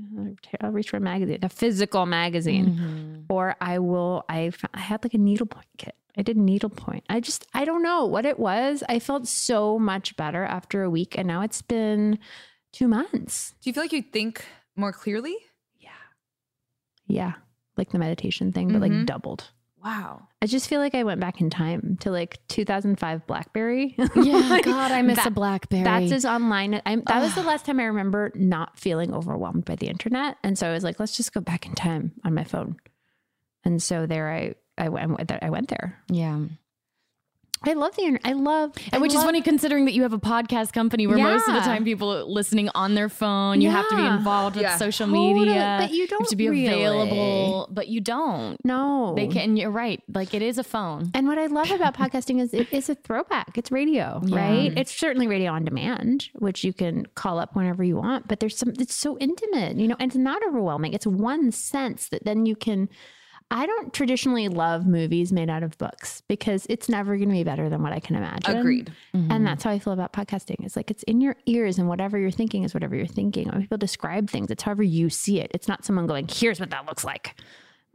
I'll reach for a magazine, a physical magazine. Mm-hmm. Or I will, I, I had like a needlepoint kit. I did needlepoint. I just, I don't know what it was. I felt so much better after a week. And now it's been two months. Do you feel like you think more clearly? Yeah. Yeah. Like the meditation thing, but mm-hmm. like doubled. Wow. I just feel like I went back in time to like two thousand five BlackBerry. Yeah. Like, God, I miss that, a BlackBerry. That's as online. I'm, that was the last time I remember not feeling overwhelmed by the internet. And so I was like, let's just go back in time on my phone. And so there I, I went, I went there. Yeah. I love the internet. I love, and which I love, is funny considering that you have a podcast company where yeah. most of the time people are listening on their phone. You yeah. have to be involved with yeah. social totally. media, but you don't you have to be really. available, but you don't. No, they can. You're right. Like it is a phone. And what I love about podcasting is it is a throwback. It's radio, yeah. right? It's certainly radio on demand, which you can call up whenever you want. But there's some. It's so intimate, you know, and it's not overwhelming. It's one sense that then you can. I don't traditionally love movies made out of books because it's never going to be better than what I can imagine. Agreed. Mm-hmm. And that's how I feel about podcasting. It's like, it's in your ears and whatever you're thinking is whatever you're thinking. When people describe things, it's however you see it. It's not someone going, here's what that looks like.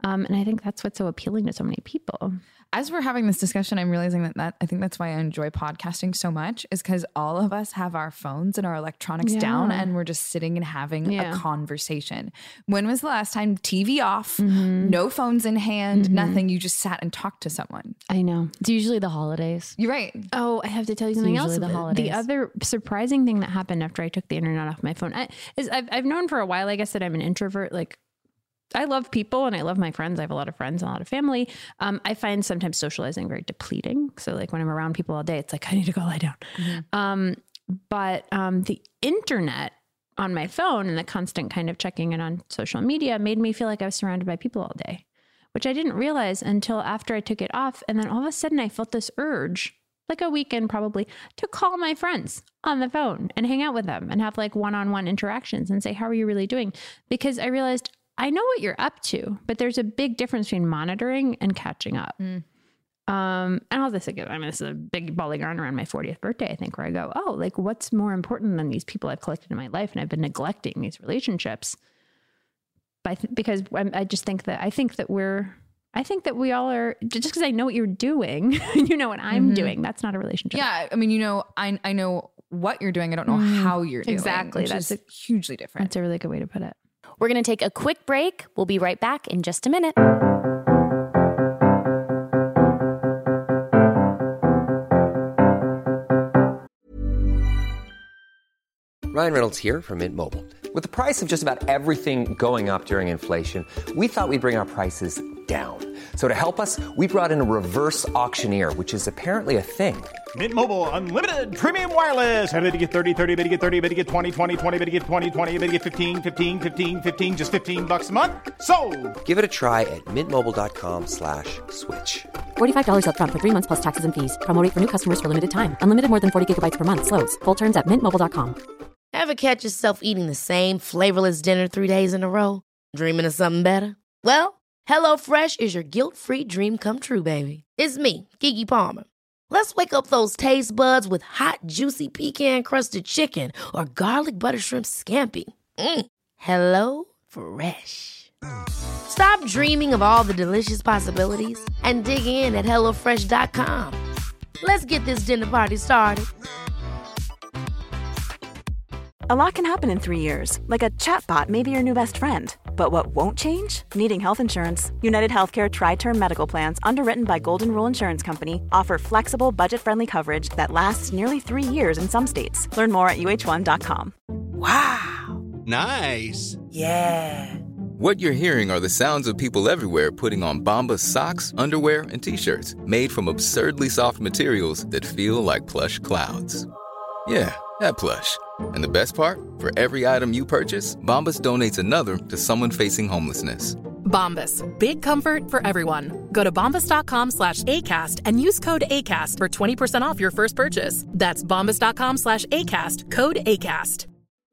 Um, and I think that's what's so appealing to so many people. As we're having this discussion, I'm realizing that, that I think that's why I enjoy podcasting so much, is because all of us have our phones and our electronics Yeah. down and we're just sitting and having Yeah. a conversation. When was the last time T V off, Mm-hmm. no phones in hand, nothing, you just sat and talked to someone? I know. It's usually the holidays. You're right. Oh, I have to tell you something else. usually the The, holidays. the other surprising thing that happened after I took the internet off my phone I, is I've, I've known for a while, I guess, that I'm an introvert. Like, I love people and I love my friends. I have a lot of friends and a lot of family. Um, I find sometimes socializing very depleting. So like when I'm around people all day, it's like, I need to go lie down. Mm-hmm. Um, but um, the internet on my phone and the constant kind of checking in on social media made me feel like I was surrounded by people all day, which I didn't realize until after I took it off. And then all of a sudden I felt this urge, like a weekend probably, to call my friends on the phone and hang out with them and have like one-on-one interactions and say, how are you really doing? Because I realized I know what you're up to, but there's a big difference between monitoring and catching up. Mm. Um, and all this again, I mean, this is a big ball of yarn around my fortieth birthday, I think, where I go, oh, like what's more important than these people I've collected in my life? And I've been neglecting these relationships. By th- because I'm, I just think that, I think that we're, I think that we all are, just because I know what you're doing, you know what I'm Mm-hmm. doing. That's not a relationship. Yeah. I mean, you know, I, I know what you're doing. I don't know Mm. how you're doing. Exactly. Which That's is hugely different. That's a really good way to put it. We're going to take a quick break. We'll be right back in just a minute. Ryan Reynolds here from Mint Mobile. With the price of just about everything going up during inflation, we thought we'd bring our prices down. So to help us, we brought in a reverse auctioneer, which is apparently a thing. Mint Mobile Unlimited Premium Wireless. How to get thirty, thirty, how to get thirty, how to get twenty, twenty, twenty, how to get twenty, twenty, how to get fifteen, fifteen, fifteen, fifteen, just fifteen bucks a month? Sold! Give it a try at mintmobile.com slash switch. forty-five dollars up front for three months plus taxes and fees. Promo rate for new customers for limited time. Unlimited more than forty gigabytes per month. Slows full terms at mint mobile dot com. Ever catch yourself eating the same flavorless dinner three days in a row? Dreaming of something better? Well, HelloFresh is your guilt-free dream come true, baby. It's me, Keke Palmer. Let's wake up those taste buds with hot, juicy pecan-crusted chicken or garlic butter shrimp scampi. Mm. Hello Fresh. Stop dreaming of all the delicious possibilities and dig in at hello fresh dot com. Let's get this dinner party started. A lot can happen in three years, like a chatbot may be your new best friend. But what won't change? Needing health insurance. United Healthcare Tri-Term Medical Plans, underwritten by Golden Rule Insurance Company, offer flexible, budget-friendly coverage that lasts nearly three years in some states. Learn more at U H one dot com. Wow. Nice. Yeah. What you're hearing are the sounds of people everywhere putting on Bombas socks, underwear, and T-shirts made from absurdly soft materials that feel like plush clouds. Yeah, that plush. And the best part? For every item you purchase, Bombas donates another to someone facing homelessness. Bombas. Big comfort for everyone. Go to bombas.com slash ACAST and use code ACAST for twenty percent off your first purchase. That's bombas.com slash ACAST. Code ACAST.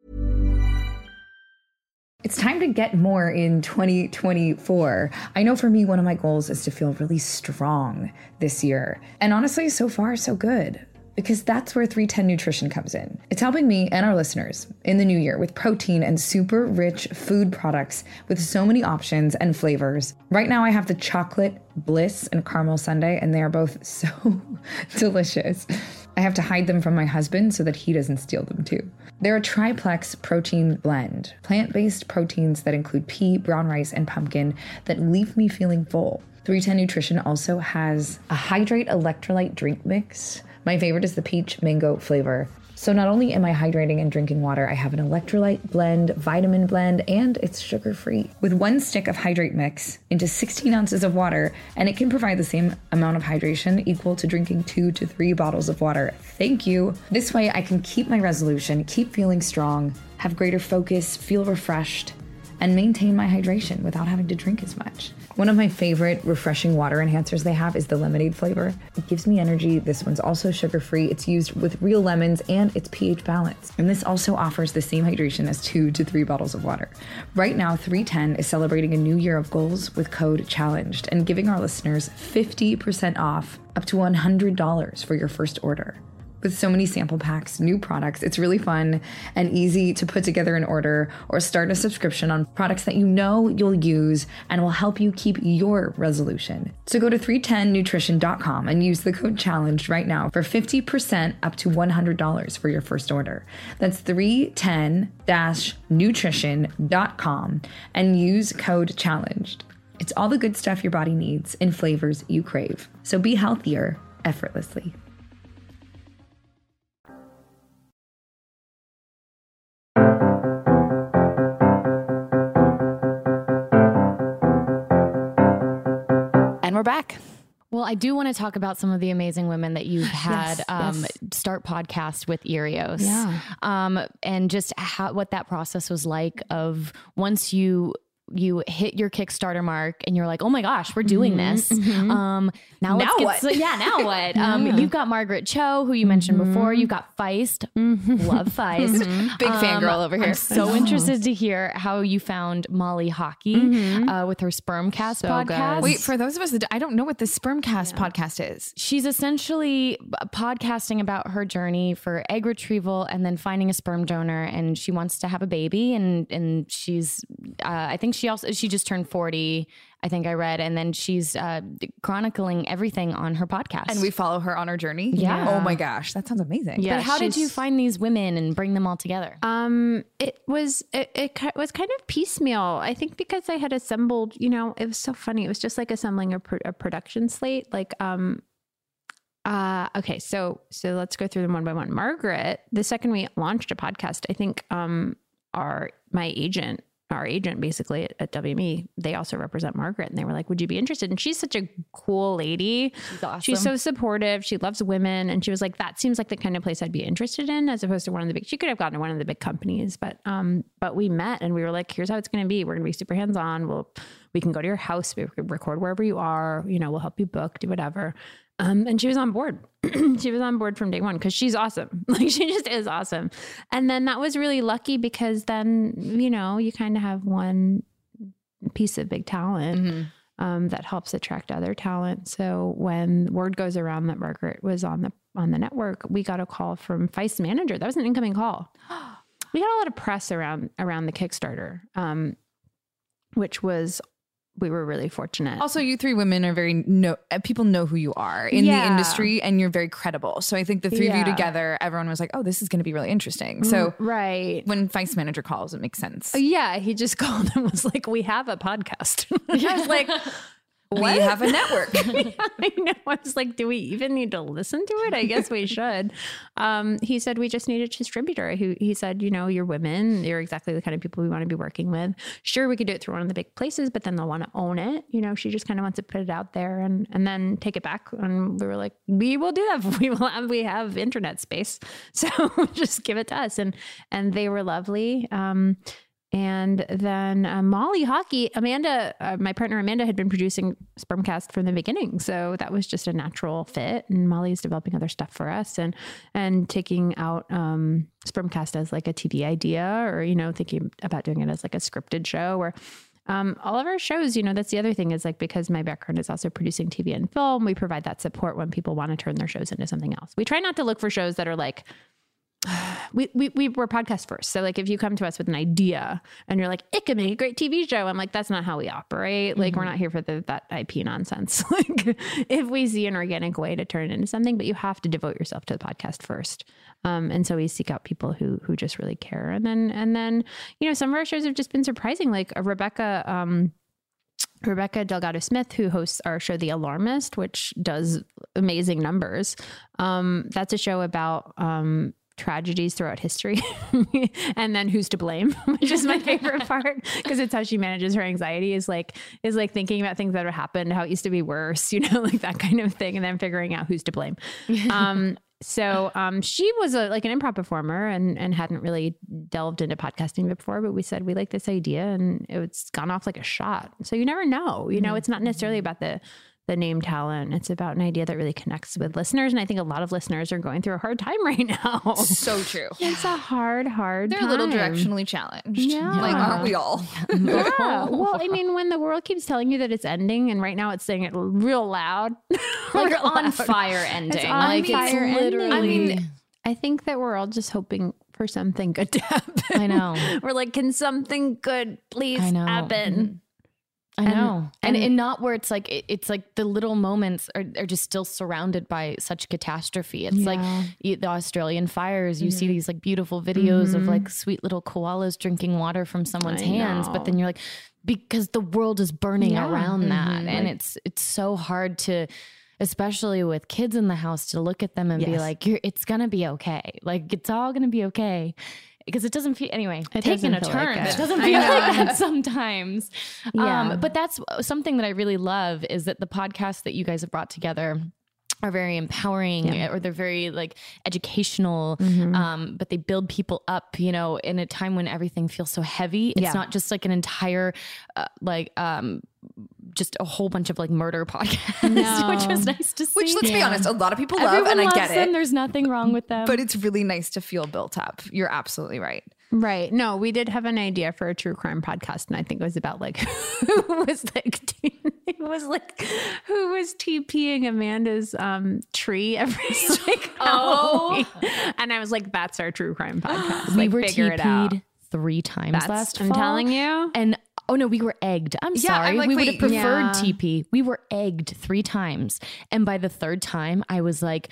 It's time to get more in twenty twenty-four. I know for me, one of my goals is to feel really strong this year. And honestly, so far, so good. Because that's where three ten Nutrition comes in. It's helping me and our listeners in the new year with protein and super rich food products with so many options and flavors. Right now I have the chocolate bliss and caramel sundae, and they are both so delicious. I have to hide them from my husband so that he doesn't steal them too. They're a triplex protein blend, plant-based proteins that include pea, brown rice, and pumpkin that leave me feeling full. three ten Nutrition also has a Hydrate electrolyte drink mix. My favorite is the peach mango flavor. So not only am I hydrating and drinking water, I have an electrolyte blend, vitamin blend, and it's sugar-free. With one stick of Hydrate mix into sixteen ounces of water, and it can provide the same amount of hydration equal to drinking two to three bottles of water. Thank you. This way I can keep my resolution, keep feeling strong, have greater focus, feel refreshed, and maintain my hydration without having to drink as much. One of my favorite refreshing water enhancers they have is the lemonade flavor. It gives me energy. This one's also sugar-free. It's used with real lemons and it's pH balanced. And this also offers the same hydration as two to three bottles of water. Right now, three ten is celebrating a new year of goals with code CHALLENGED and giving our listeners fifty percent off up to one hundred dollars for your first order. With so many sample packs, new products, it's really fun and easy to put together an order or start a subscription on products that you know you'll use and will help you keep your resolution. So go to three ten nutrition dot com and use the code CHALLENGED right now for fifty percent up to one hundred dollars for your first order. That's three ten nutrition dot com and use code CHALLENGED. It's all the good stuff your body needs in flavors you crave. So be healthier effortlessly. And we're back. Well, I do want to talk about some of the amazing women that you've had Yes, um, yes. start podcasts with Earios. Yeah. Um, and just how, what that process was like of once you you hit your Kickstarter mark and you're like, oh my gosh, we're doing Mhm, this. mhm. Um, now, Now let's get, what? so- yeah, now what? Yeah. Um, you've got Margaret Cho, who you mentioned before. You've got Feist. Love Feist. Mhm. Big fangirl over here. I'm so I know. interested to hear how you found Molly Hockey Mhm. uh, with her Spermcast So podcast. good. Wait, for those of us that I don't know what the Spermcast podcast is. She's essentially podcasting about her journey for egg retrieval and then finding a sperm donor, and she wants to have a baby, and and she's uh, I think she also she just turned forty, I think I read, and then she's uh, chronicling everything on her podcast. And we follow her on her journey. Yeah. Oh my gosh, that sounds amazing. But how did you find these women and bring them all together? Um, it was it, it ki- was kind of piecemeal. I think because I had assembled, you know, it was so funny. It was just like assembling a, pro- a production slate. Like, um, uh, okay, so so let's go through them one by one. Margaret, the second we launched a podcast, I think um, our my agent. Our agent basically at, at W M E, they also represent Margaret, and they were like, would you be interested? And she's such a cool lady. She's awesome. She's so supportive. She loves women. And she was like, that seems like the kind of place I'd be interested in, as opposed to one of the big, she could have gotten to one of the big companies, but, um, but we met and we were like, here's how it's going to be. We're going to be super hands-on. We'll, we can go to your house, we can record wherever you are, you know, we'll help you book, do whatever. Um, and she was on board. She was on board from day one because she's awesome. Like she just is awesome. And then that was really lucky because then, you know, you kind of have one piece of big talent Mm-hmm. um, that helps attract other talent. So when word goes around that Margaret was on the on the network, we got a call from Feist manager. That was an incoming call. We got a lot of press around around the Kickstarter, um, which was. We were really fortunate. Also, you three women are very no. uh, People know who you are in Yeah. the industry, and you're very credible. So I think the three of you Yeah. together, everyone was like, "Oh, this is going to be really interesting." So right when Feist manager calls, it makes sense. Yeah, he just called and was like, "We have a podcast." I was like, We have a network. Yeah, I know. I was like, do we even need to listen to it? I guess we should. Um, he said, we just need a distributor. He, he said, you know, you're women. You're exactly the kind of people we want to be working with. Sure, we could do it through one of the big places, but then they'll want to own it. You know, she just kind of wants to put it out there and, and then take it back. And we were like, we will do that. We will have, we have internet space. So just give it to us. And, and they were lovely. Um, And then uh, Molly Hockey, Amanda, uh, my partner Amanda had been producing Spermcast from the beginning. So that was just a natural fit. And Molly's developing other stuff for us and and taking out um, Spermcast as like a T V idea or, you know, thinking about doing it as like a scripted show where um, all of our shows, you know, that's the other thing is like because my background is also producing T V and film, we provide that support when people want to turn their shows into something else. We try not to look for shows that are like, we, we, we were podcast first. So like if you come to us with an idea and you're like, it could make a great T V show. I'm like, that's not how we operate. Like, mm-hmm. we're not here for the, that I P nonsense. Like if we see an organic way to turn it into something, but you have to devote yourself to the podcast first. Um, and so we seek out people who, who just really care. And then, and then, you know, some of our shows have just been surprising. Like uh, Rebecca, um, Rebecca Delgado Smith, who hosts our show, The Alarmist, which does amazing numbers. Um, that's a show about, um, tragedies throughout history and then who's to blame, which is my favorite part because it's how she manages her anxiety is like is like thinking about things that have happened, how it used to be worse, you know, like that kind of thing, and then figuring out who's to blame. um so um she was a like an improv performer and and hadn't really delved into podcasting before, but we said we like this idea and it's gone off like a shot. So you never know, you know, it's not necessarily about the the name talent. It's about an idea that really connects with listeners. And I think a lot of listeners are going through a hard time right now. So true. It's a hard, hard They're time. a little directionally challenged. Yeah. Like, aren't we all? Yeah. Well, I mean, when the world keeps telling you that it's ending and right now it's saying it real loud. Like real on loud. fire ending. It's on like fire it's literally. ending. I mean, I think that we're all just hoping for something good to happen. I know. We're like, can something good please I know. happen? I know. And, And- and and not where it's like, it, it's like the little moments are, are just still surrounded by such catastrophe. It's Yeah. like y- the Australian fires. You see these like beautiful videos of like sweet little koalas drinking water from someone's I hands. know. But then you're like, because the world is burning Yeah. around that. Mhm. And Like- it's, it's so hard to, especially with kids in the house, to look at them and be Yes. like, You're, it's going to be okay. Like it's all going to be okay. Because it doesn't feel, anyway, It taking doesn't a feel like turn. it. It doesn't I feel know. like that sometimes. Yeah. Um, but that's something that I really love is that the podcasts that you guys have brought together are very empowering, Yeah. or they're very like educational, Mhm. um, but they build people up, you know, in a time when everything feels so heavy. It's Yeah. not just like an entire, uh, like, um, just a whole bunch of like murder podcasts, No. which was nice to see. Which, let's be Yeah. honest, a lot of people love, Everyone and I loves get them. it. There's nothing wrong with them. But it's really nice to feel built up. You're absolutely right. Right. No, we did have an idea for a true crime podcast, and I think it was about like who was like it was like who was TPing Amanda's um tree every like Oh. Halloween. And I was like, that's our true crime podcast. we Like, were figure it out. T P'd three times That's- last I'm fall. telling you. And oh no, we were egged. I'm Yeah, I'm sorry. like, we would wait, have preferred yeah. T P. We were egged three times. And by the third time, I was like,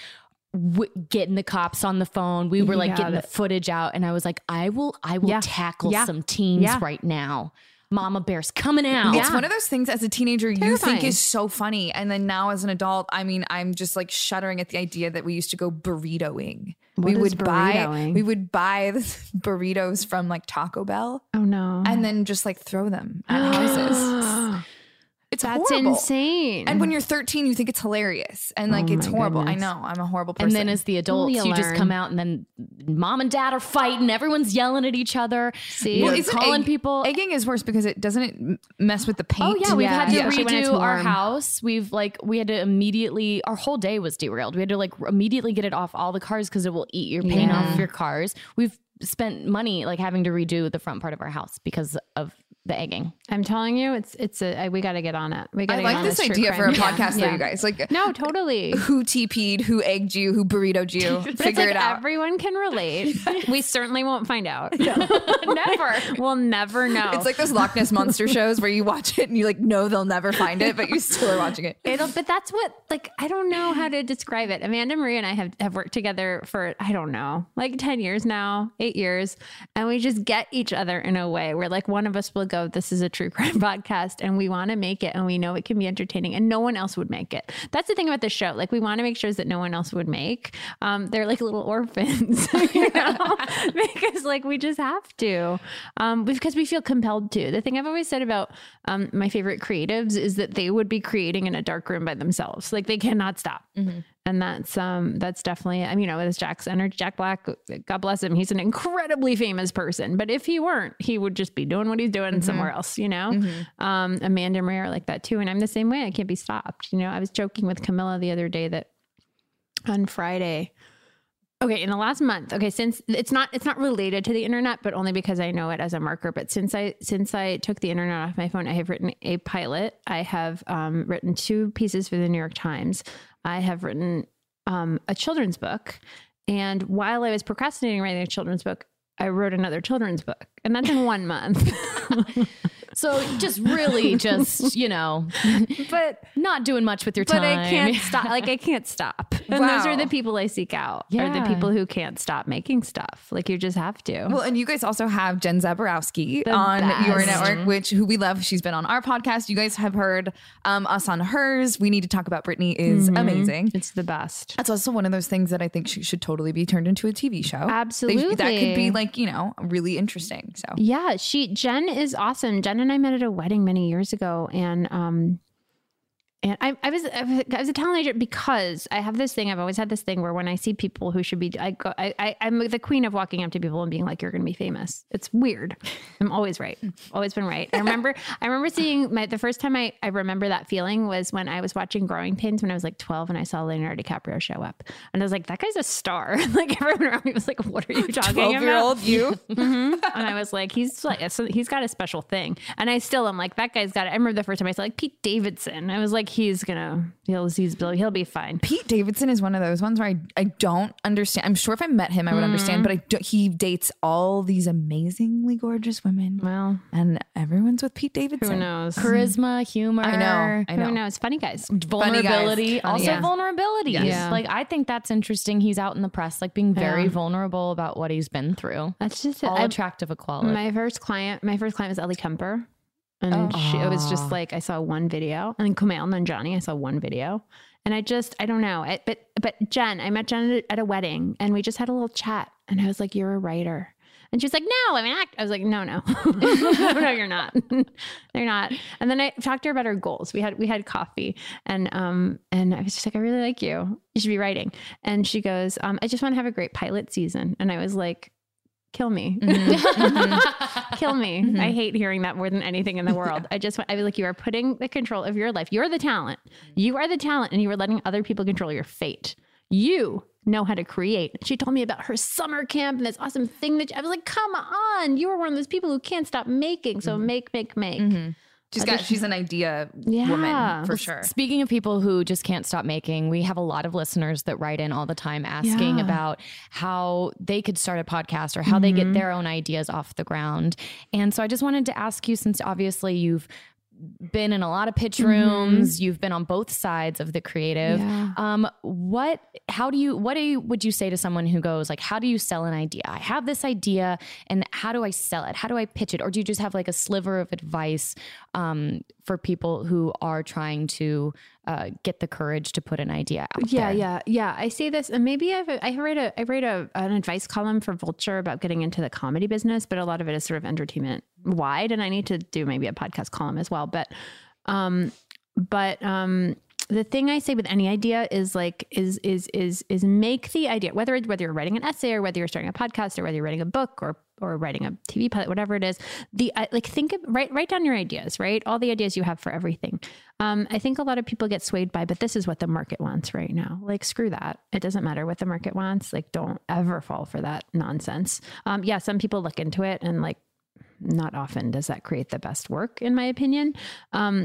w- getting the cops on the phone. We were like Yeah, getting the that- footage out. And I was like, I will, I will Yeah. tackle Yeah. some teens Yeah. right now. Mama Bear's coming out. It's one of those things as a teenager you think Terrifying. is so funny. And then now as an adult, I mean, I'm just like shuddering at the idea that we used to go burritoing. What we is would buy burritoing? we would buy the burritos from like Taco Bell Oh no. and then just like throw them at houses. It's That's horrible. insane. And when you're thirteen, you think it's hilarious. And like Oh it's my horrible. goodness. I know. I'm a horrible person. And then as the adults, you you, just learn. come out and then mom and dad are fighting. Everyone's yelling at each other. See? You're isn't calling egg- people. egging is worse because it doesn't it m- mess with the paint. Oh yeah, we've had to Yeah. Especially when it's redo our warm. house. We've like we had to immediately. Our whole day was derailed. We had to like immediately get it off all the cars because it will eat your paint Yeah. off your cars. We've spent money like having to redo the front part of our house because of the egging. I'm telling you, it's it's a I- we got to get on it. We got I to like get on this true idea for crime. a podcast Yeah. though, you guys. Like No, totally. who T P'd, who egged you, who burritoed you. But it's Figure like it out. everyone can relate. We certainly won't find out. Never. We'll never know. It's like those Loch Ness Monster shows where you watch it and you like know they'll never find it, but you still are watching it. It'll, but that's what, like, I don't know how to describe it. Amanda Marie and I have, have worked together for, I don't know, like ten years now, eight years. And we just get each other in a way where like one of us will go, this is a true crime podcast and we want to make it and we know it can be entertaining and no one else would make it. That's the thing about the show. Like we want to make shows that no one else would make. Um, they're like little orphans, you know, because like we just have to, um, because we feel compelled to. The thing I've always said about um, my favorite creatives is that they would be creating in a dark room by themselves. Like they cannot stop. Mm-hmm. And that's um that's definitely, I mean, you know, it's Jack's energy. Jack Black, God bless him. He's an incredibly famous person. But if he weren't, he would just be doing what he's doing Mm-hmm. somewhere else, you know? Mhm. Um, Amanda and Maria are like that too. And I'm the same way. I can't be stopped. You know, I was joking with Camilla the other day that on Friday, okay, in the last month, okay, since it's not it's not related to the internet, but only because I know it as a marker. But since I since I took the internet off my phone, I have written a pilot. I have um, written two pieces for the New York Times. I have written um, a children's book. And while I was procrastinating writing a children's book, I wrote another children's book. And that's in one month. So just really just, you know, but not doing much with your but time. I can't stop. Like I can't stop. And those Wow. are the people I seek out. Are the Yeah. people who can't stop making stuff. Like you just have to. Well, and you guys also have Jen Zaborowski The on your best. network, which who we love. She's been on our podcast. You guys have heard um, us on hers. We Need to Talk About Britney is Mhm. amazing. It's the best. That's also one of those things that I think she should totally be turned into a T V show. They- Absolutely. that could be like, you know, really interesting. So Yeah, she Jen is awesome. Jen and I met at a wedding many years ago, and um, And I, I was I was I was a talent agent because I have this thing. I've always had this thing where when I see people who should be, I go, I, I I'm the queen of walking up to people and being like, "You're going to be famous." It's weird. I'm always right. Always been right. I remember I remember seeing my the first time I I remember that feeling was when I was watching Growing Pains when I was like twelve and I saw Leonardo DiCaprio show up and I was like, "That guy's a star." Like everyone around me was like, "What are you talking about?" twelve-year-old you. Mm-hmm. And I was like, "He's like he's got a special thing." And I still am like, "That guy's got it." I remember the first time I saw like Pete Davidson. I was like, he's gonna he'll he's he'll be fine. Pete Davidson is one of those ones where I, I don't understand. I'm sure if I met him I would mm. understand, but I don't, he dates all these amazingly gorgeous women. Well, and everyone's with Pete Davidson. Who knows? Charisma, humor. I know. I know. Who knows? Funny guys. Vulnerability. Funny guys. Also yeah. vulnerability. Yes. Yeah. Like I think that's interesting. He's out in the press, like being very yeah. vulnerable about what he's been through. That's just all I, attractive equality. My first client, my first client was Ellie Kemper. And oh. she, it was just like, I saw one video and then Kumail Nanjiani, I saw one video and I just, I don't know. I, but, but Jen, I met Jen at, at a wedding and we just had a little chat and I was like, "You're a writer." And she was like, "No, I'm an actor." I was like, no, no, no, you're not. They're not. And then I talked to her about her goals. We had, we had coffee and, um, and I was just like, "I really like you. You should be writing." And she goes, um, "I just want to have a great pilot season." And I was like, "Kill me. Mm-hmm. Kill me." Mm-hmm. I hate hearing that more than anything in the world. Yeah. I just, I was like, you are putting the control of your life. You're the talent. You are the talent and you are letting other people control your fate. You know how to create. She told me about her summer camp and this awesome thing that I was like, "Come on, you are one of those people who can't stop making. So mm-hmm. make, make, make." Mm-hmm. She's got, she's an idea yeah. woman for well, sure. Speaking of people who just can't stop making, we have a lot of listeners that write in all the time asking yeah. about how they could start a podcast or how mm-hmm. they get their own ideas off the ground. And so I just wanted to ask you, since obviously you've been in a lot of pitch rooms, mm-hmm. you've been on both sides of the creative. Yeah. Um, what, how do you, what do you, would you say to someone who goes like, how do you sell an idea? I have this idea and how do I sell it? How do I pitch it? Or do you just have like a sliver of advice um, for people who are trying to uh, get the courage to put an idea out yeah, there? Yeah, yeah, I see this, and maybe I've, I write a I write a an advice column for Vulture about getting into the comedy business, but a lot of it is sort of entertainment wide, and I need to do maybe a podcast column as well. But, um, but um, the thing I say with any idea is like is is is is make the idea, whether it, whether you're writing an essay or whether you're starting a podcast or whether you're writing a book or or writing a T V pilot, whatever it is, the uh, like think of, write write down your ideas, right? All the ideas you have for everything. Um, I think a lot of people get swayed by, but this is what the market wants right now. Like screw that. It doesn't matter what the market wants. Like don't ever fall for that nonsense. Um, yeah, some people look into it and like not often does that create the best work, in my opinion. Um,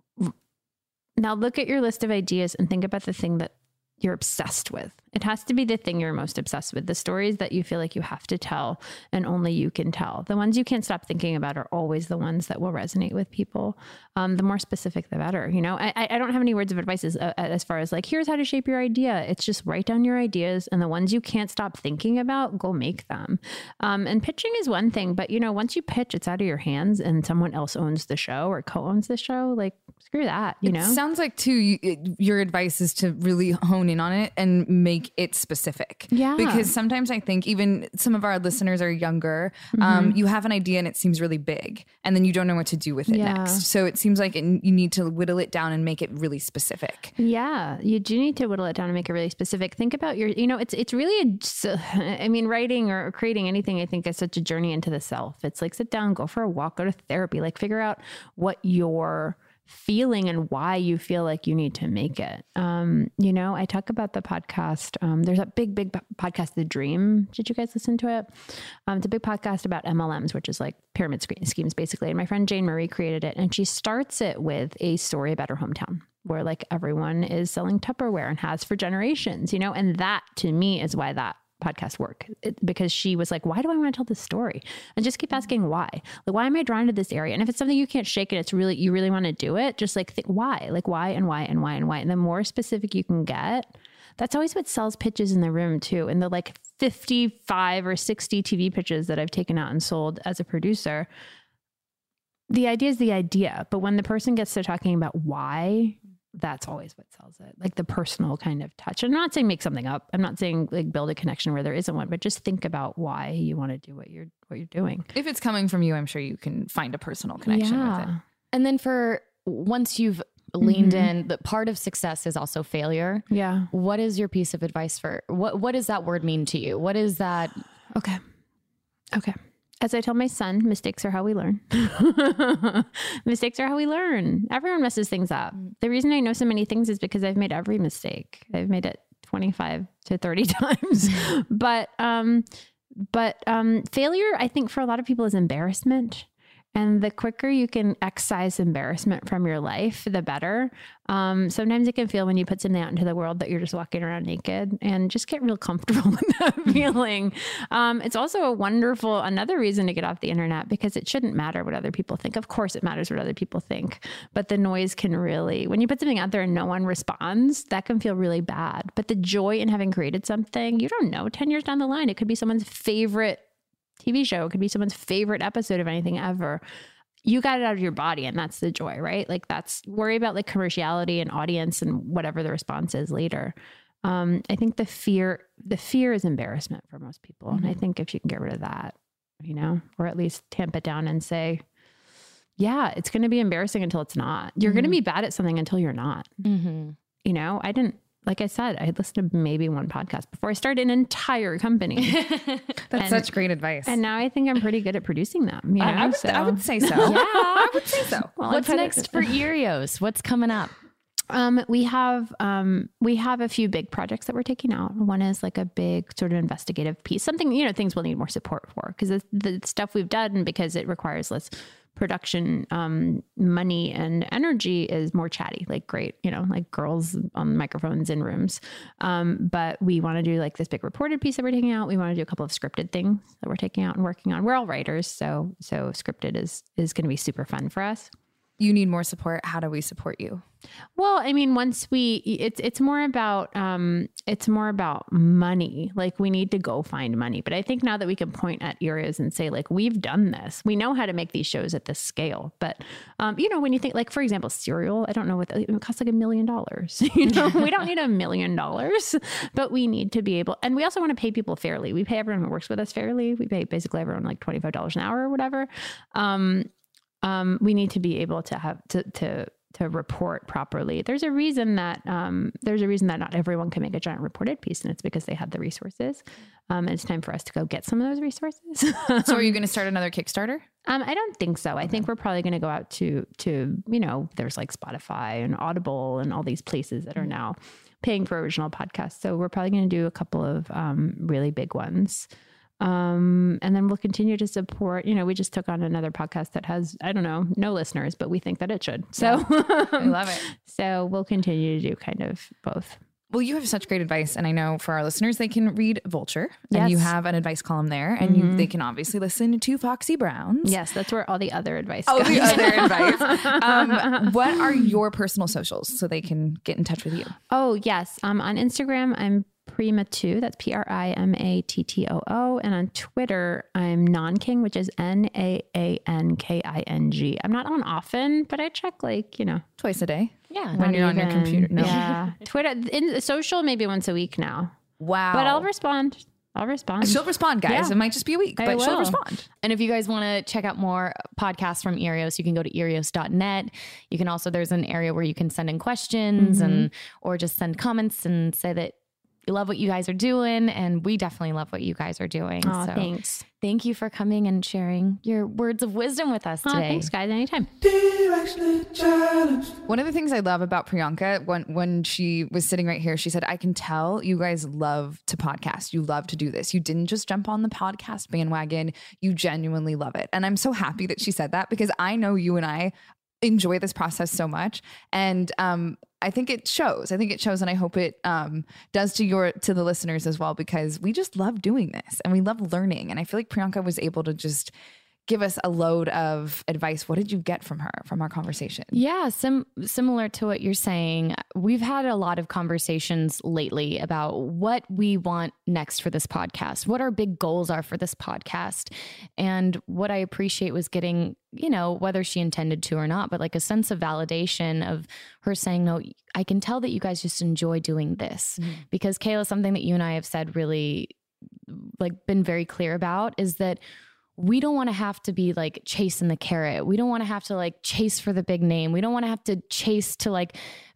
now look at your list of ideas and think about the thing that you're obsessed with. It has to be the thing you're most obsessed with, the stories that you feel like you have to tell and only you can tell. The ones you can't stop thinking about are always the ones that will resonate with people. Um, the more specific, the better. You know, I, I don't have any words of advice as, uh, as far as like, here's how to shape your idea. It's just write down your ideas, and the ones you can't stop thinking about, go make them. Um, and pitching is one thing, but you know, once you pitch, it's out of your hands and someone else owns the show or co-owns the show. Like screw that, you it know? Sounds like too, you, it, your advice is to really hone in on it and make it specific. Yeah. Because sometimes I think even some of our listeners are younger. Mm-hmm. Um, you have an idea and it seems really big and then you don't know what to do with it Yeah. next. So it seems like it, you need to whittle it down and make it really specific. Yeah, you do need to whittle it down and make it really specific. Think about your, you know, it's it's really, a, I mean, writing or creating anything, I think is such a journey into the self. It's like sit down, go for a walk, go to therapy, like figure out what your feeling and why you feel like you need to make it. Um, you know, I talk about the podcast. Um, there's a big, big podcast, The Dream. Did you guys listen to it? Um, it's a big podcast about M L Ms, which is like pyramid schemes, basically. And my friend Jane Marie created it. And she starts it with a story about her hometown, where like everyone is selling Tupperware and has for generations, you know, and that to me is why that podcast work, it, because she was like, why do I want to tell this story? And just keep asking why. Like, why am I drawn to this area? And if it's something you can't shake and it's really, you really want to do it, just like think why, like why and why and why and why. And the more specific you can get, that's always what sells pitches in the room too. And the like fifty-five or sixty T V pitches that I've taken out and sold as a producer, the idea is the idea. But when the person gets to talking about why, that's always what sells it. Like the personal kind of touch. I'm not saying make something up. I'm not saying like build a connection where there isn't one, but just think about why you want to do what you're, what you're doing. If it's coming from you, I'm sure you can find a personal connection yeah. with it. And then for once you've leaned Mhm. in. The part of success is also failure. Yeah. What is your piece of advice for what? What does that word mean to you? What is that? Okay. Okay. As I tell my son, mistakes are how we learn. Mistakes are how we learn. Everyone messes things up. The reason I know so many things is because I've made every mistake. I've made it twenty-five to thirty times. But, um, but, um, failure, I think for a lot of people is embarrassment. And the quicker you can excise embarrassment from your life, the better. Um, sometimes it can feel when you put something out into the world that you're just walking around naked, and just get real comfortable with that feeling. Um, it's also a wonderful, another reason to get off the internet, because it shouldn't matter what other people think. Of course it matters what other people think, but the noise can really, when you put something out there and no one responds, that can feel really bad. But the joy in having created something, you don't know, ten years down the line, it could be someone's favorite T V show. It could be someone's favorite episode of anything ever. You got it out of your body, and that's the joy, right? Like, that's, worry about like commerciality and audience and whatever the response is later. Um, I think the fear, the fear is embarrassment for most people. Mm-hmm. And I think if you can get rid of that, you know, or at least tamp it down and say, yeah, it's going to be embarrassing until it's not. You're mm-hmm. going to be bad at something until you're not. Mm-hmm. You know, I didn't, like I said, I had listened to maybe one podcast before I started an entire company. That's and, such great advice. And now I think I'm pretty good at producing them. You know? I, I, would, so, I would say so. Yeah, I would say so. Well, What's next for Earios? What's coming up? Um, we have um, we have a few big projects that we're taking out. One is like a big sort of investigative piece, something, you know, things we'll need more support for, because the, the stuff we've done, because it requires less production um, money and energy, is more chatty, like great, you know, like girls on microphones in rooms. Um, but we want to do like this big reported piece that we're taking out. We want to do a couple of scripted things that we're taking out and working on. We're all writers, so so scripted is is going to be super fun for us. You need more support. How do we support you? Well, I mean, once we, it's, it's more about, um, it's more about money. Like, we need to go find money. But I think now that we can point at Earios and say, like, we've done this, we know how to make these shows at this scale. But, um, you know, when you think, like, for example, Serial, I don't know what, it costs like a million dollars, you know, we don't need a million dollars, but we need to be able, and we also want to pay people fairly. We pay everyone who works with us fairly. We pay basically everyone like twenty-five dollars an hour or whatever. Um, Um, we need to be able to have to, to, to report properly. There's a reason that, um, there's a reason that not everyone can make a giant reported piece, and it's because they have the resources. Um, and it's time for us to go get some of those resources. So are you going to start another Kickstarter? Um, I don't think so. I think we're probably going to go out to, to, you know, there's like Spotify and Audible and all these places that are now paying for original podcasts. So we're probably going to do a couple of, um, really big ones. Um, and then we'll continue to support, you know, we just took on another podcast that has, I don't know, no listeners, but we think that it should. So yeah, I love it. So we'll continue to do kind of both. Well, you have such great advice. And I know for our listeners, they can read Vulture Yes. and you have an advice column there, and Mm-hmm. you, they can obviously listen to Foxy Browns. Yes. That's where all the other advice Oh, goes. the other advice. Um, what are your personal socials so they can get in touch with you? Oh, yes. Um, on Instagram, I'm Prima two. That's P R I M A T T O O. And on Twitter, I'm Nanking, which is N A A N K I N G. I'm not on often, but I check like, you know, twice a day. Yeah. When you're on your computer. No. Yeah. Twitter, in social, maybe once a week now. Wow. But I'll respond. I'll respond. She'll respond, guys. Yeah. It might just be a week, I but she'll will. respond. And if you guys want to check out more podcasts from Earios, you can go to earios dot net. You can also, there's an area where you can send in questions Mm-hmm. and, or just send comments and say that you love what you guys are doing. And we definitely love what you guys are doing. Aw, so thanks. Thank you for coming and sharing your words of wisdom with us Aw, today. thanks, guys. Anytime. One of the things I love about Priyanka, when when she was sitting right here, she said, I can tell you guys love to podcast. You love to do this. You didn't just jump on the podcast bandwagon. You genuinely love it. And I'm so happy that she said that, because I know you and I enjoy this process so much. And um, I think it shows. I think it shows, and I hope it um, does to your to the listeners as well, because we just love doing this and we love learning. And I feel like Priyanka was able to just give us a load of advice. What did you get from her, from our conversation? Yeah, sim- similar to what you're saying. We've had a lot of conversations lately about what we want next for this podcast, what our big goals are for this podcast. And what I appreciate was getting, you know, whether she intended to or not, but like a sense of validation of her saying, no, I can tell that you guys just enjoy doing this. Mm-hmm. Because Kayla, something that you and I have said really, like, been very clear about is that we don't want to have to be like chasing the carrot. We don't want to have to like chase for the big name. We don't want to have to chase to like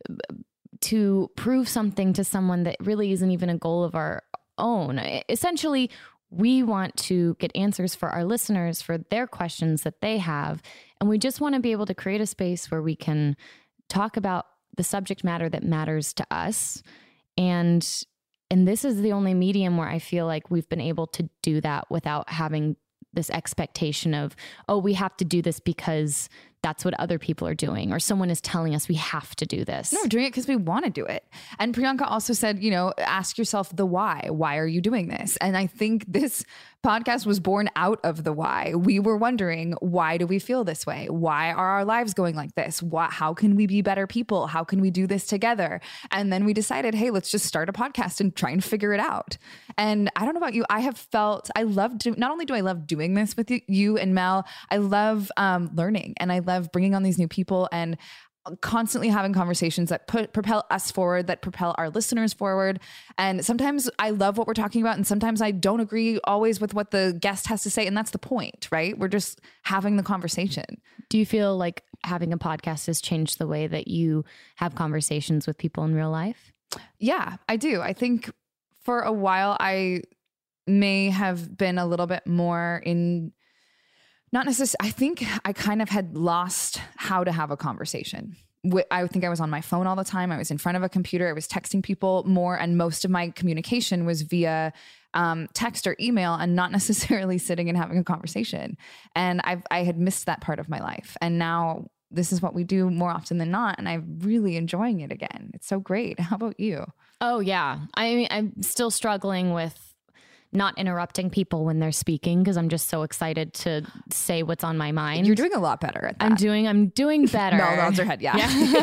to prove something to someone that really isn't even a goal of our own. Essentially, we want to get answers for our listeners for their questions that they have. And we just want to be able to create a space where we can talk about the subject matter that matters to us. And and this is the only medium where I feel like we've been able to do that without having this expectation of, oh, we have to do this because that's what other people are doing, or someone is telling us we have to do this. No, we're doing it because we want to do it. And Priyanka also said, you know, ask yourself the why. Why are you doing this? And I think this podcast was born out of the why. We were wondering, why do we feel this way? Why are our lives going like this? What, how can we be better people? How can we do this together? And then we decided, hey, let's just start a podcast and try and figure it out. And I don't know about you. I have felt, I love, do, not only do I love doing this with you, you and Mel, I love um, learning, and I love bringing on these new people and constantly having conversations that put, propel us forward, that propel our listeners forward. And sometimes I love what we're talking about, and sometimes I don't agree always with what the guest has to say. And that's the point, right? We're just having the conversation. Do you feel like having a podcast has changed the way that you have conversations with people in real life? Yeah, I do. I think for a while I may have been a little bit more in Not necessarily. I think I kind of had lost how to have a conversation. I think I was on my phone all the time. I was in front of a computer. I was texting people more. And most of my communication was via um, text or email, and not necessarily sitting and having a conversation. And I've, I had missed that part of my life. And now this is what we do more often than not. And I'm really enjoying it again. It's so great. How about you? Oh, yeah. I mean, I'm still struggling with not interrupting people when they're speaking, because I'm just so excited to say what's on my mind. You're doing a lot better at that. I'm doing, I'm doing better. Mel nods her head. Yeah.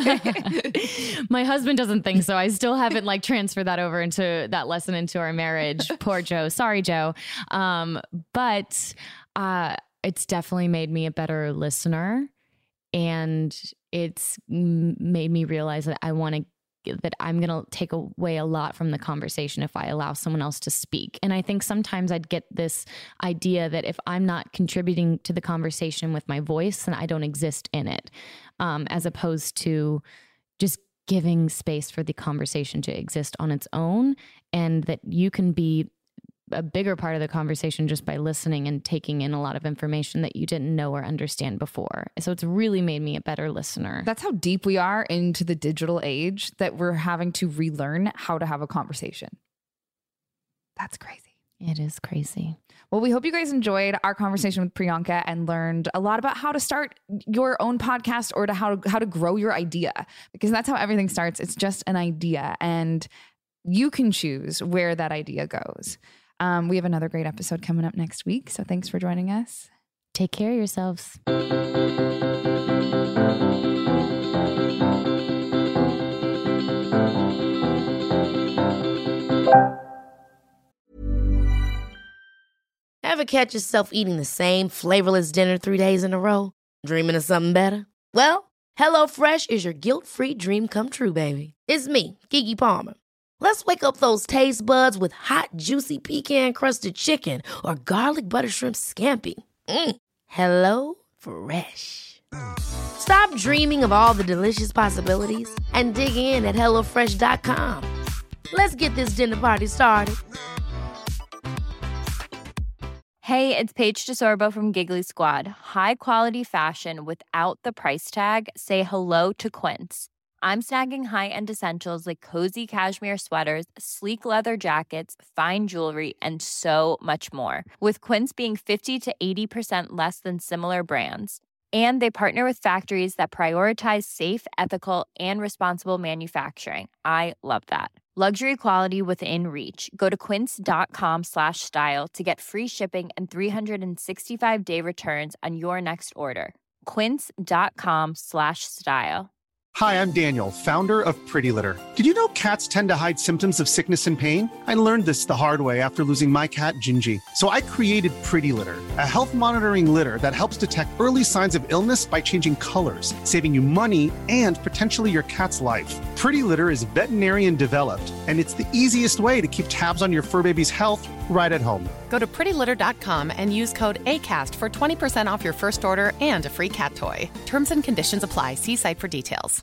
yeah. My husband doesn't think so. I still haven't like transferred that over into that lesson into our marriage. Poor Joe. Sorry, Joe. Um, but uh, it's definitely made me a better listener, and it's made me realize that I want to that I'm going to take away a lot from the conversation if I allow someone else to speak. And I think sometimes I'd get this idea that if I'm not contributing to the conversation with my voice, then I don't exist in it, um, as opposed to just giving space for the conversation to exist on its own, and that you can be a bigger part of the conversation just by listening and taking in a lot of information that you didn't know or understand before. So it's really made me a better listener. That's how deep we are into the digital age, that we're having to relearn how to have a conversation. That's crazy. It is crazy. Well, we hope you guys enjoyed our conversation with Priyanka and learned a lot about how to start your own podcast, or to how to, how to grow your idea, because that's how everything starts. It's just an idea, and you can choose where that idea goes. Um, we have another great episode coming up next week. So thanks for joining us. Take care of yourselves. Ever catch yourself eating the same flavorless dinner three days in a row? Dreaming of something better? Well, HelloFresh is your guilt-free dream come true, baby. It's me, Keke Palmer. Let's wake up those taste buds with hot, juicy pecan-crusted chicken or garlic butter shrimp scampi. Mm. Hello Fresh. Stop dreaming of all the delicious possibilities and dig in at hello fresh dot com. Let's get this dinner party started. Hey, it's Paige DeSorbo from Giggly Squad. High quality fashion without the price tag. Say hello to Quince. I'm snagging high-end essentials like cozy cashmere sweaters, sleek leather jackets, fine jewelry, and so much more. With Quince being fifty to eighty percent less than similar brands. And they partner with factories that prioritize safe, ethical, and responsible manufacturing. I love that. Luxury quality within reach. Go to quince.com slash style to get free shipping and three sixty-five day returns on your next order. Quince.com slash style. Hi, I'm Daniel, founder of Pretty Litter. Did you know cats tend to hide symptoms of sickness and pain? I learned this the hard way after losing my cat, Gingy. So I created Pretty Litter, a health monitoring litter that helps detect early signs of illness by changing colors, saving you money and potentially your cat's life. Pretty Litter is veterinarian developed, and it's the easiest way to keep tabs on your fur baby's health right at home. Go to pretty litter dot com and use code ACAST for twenty percent off your first order and a free cat toy. Terms and conditions apply. See site for details.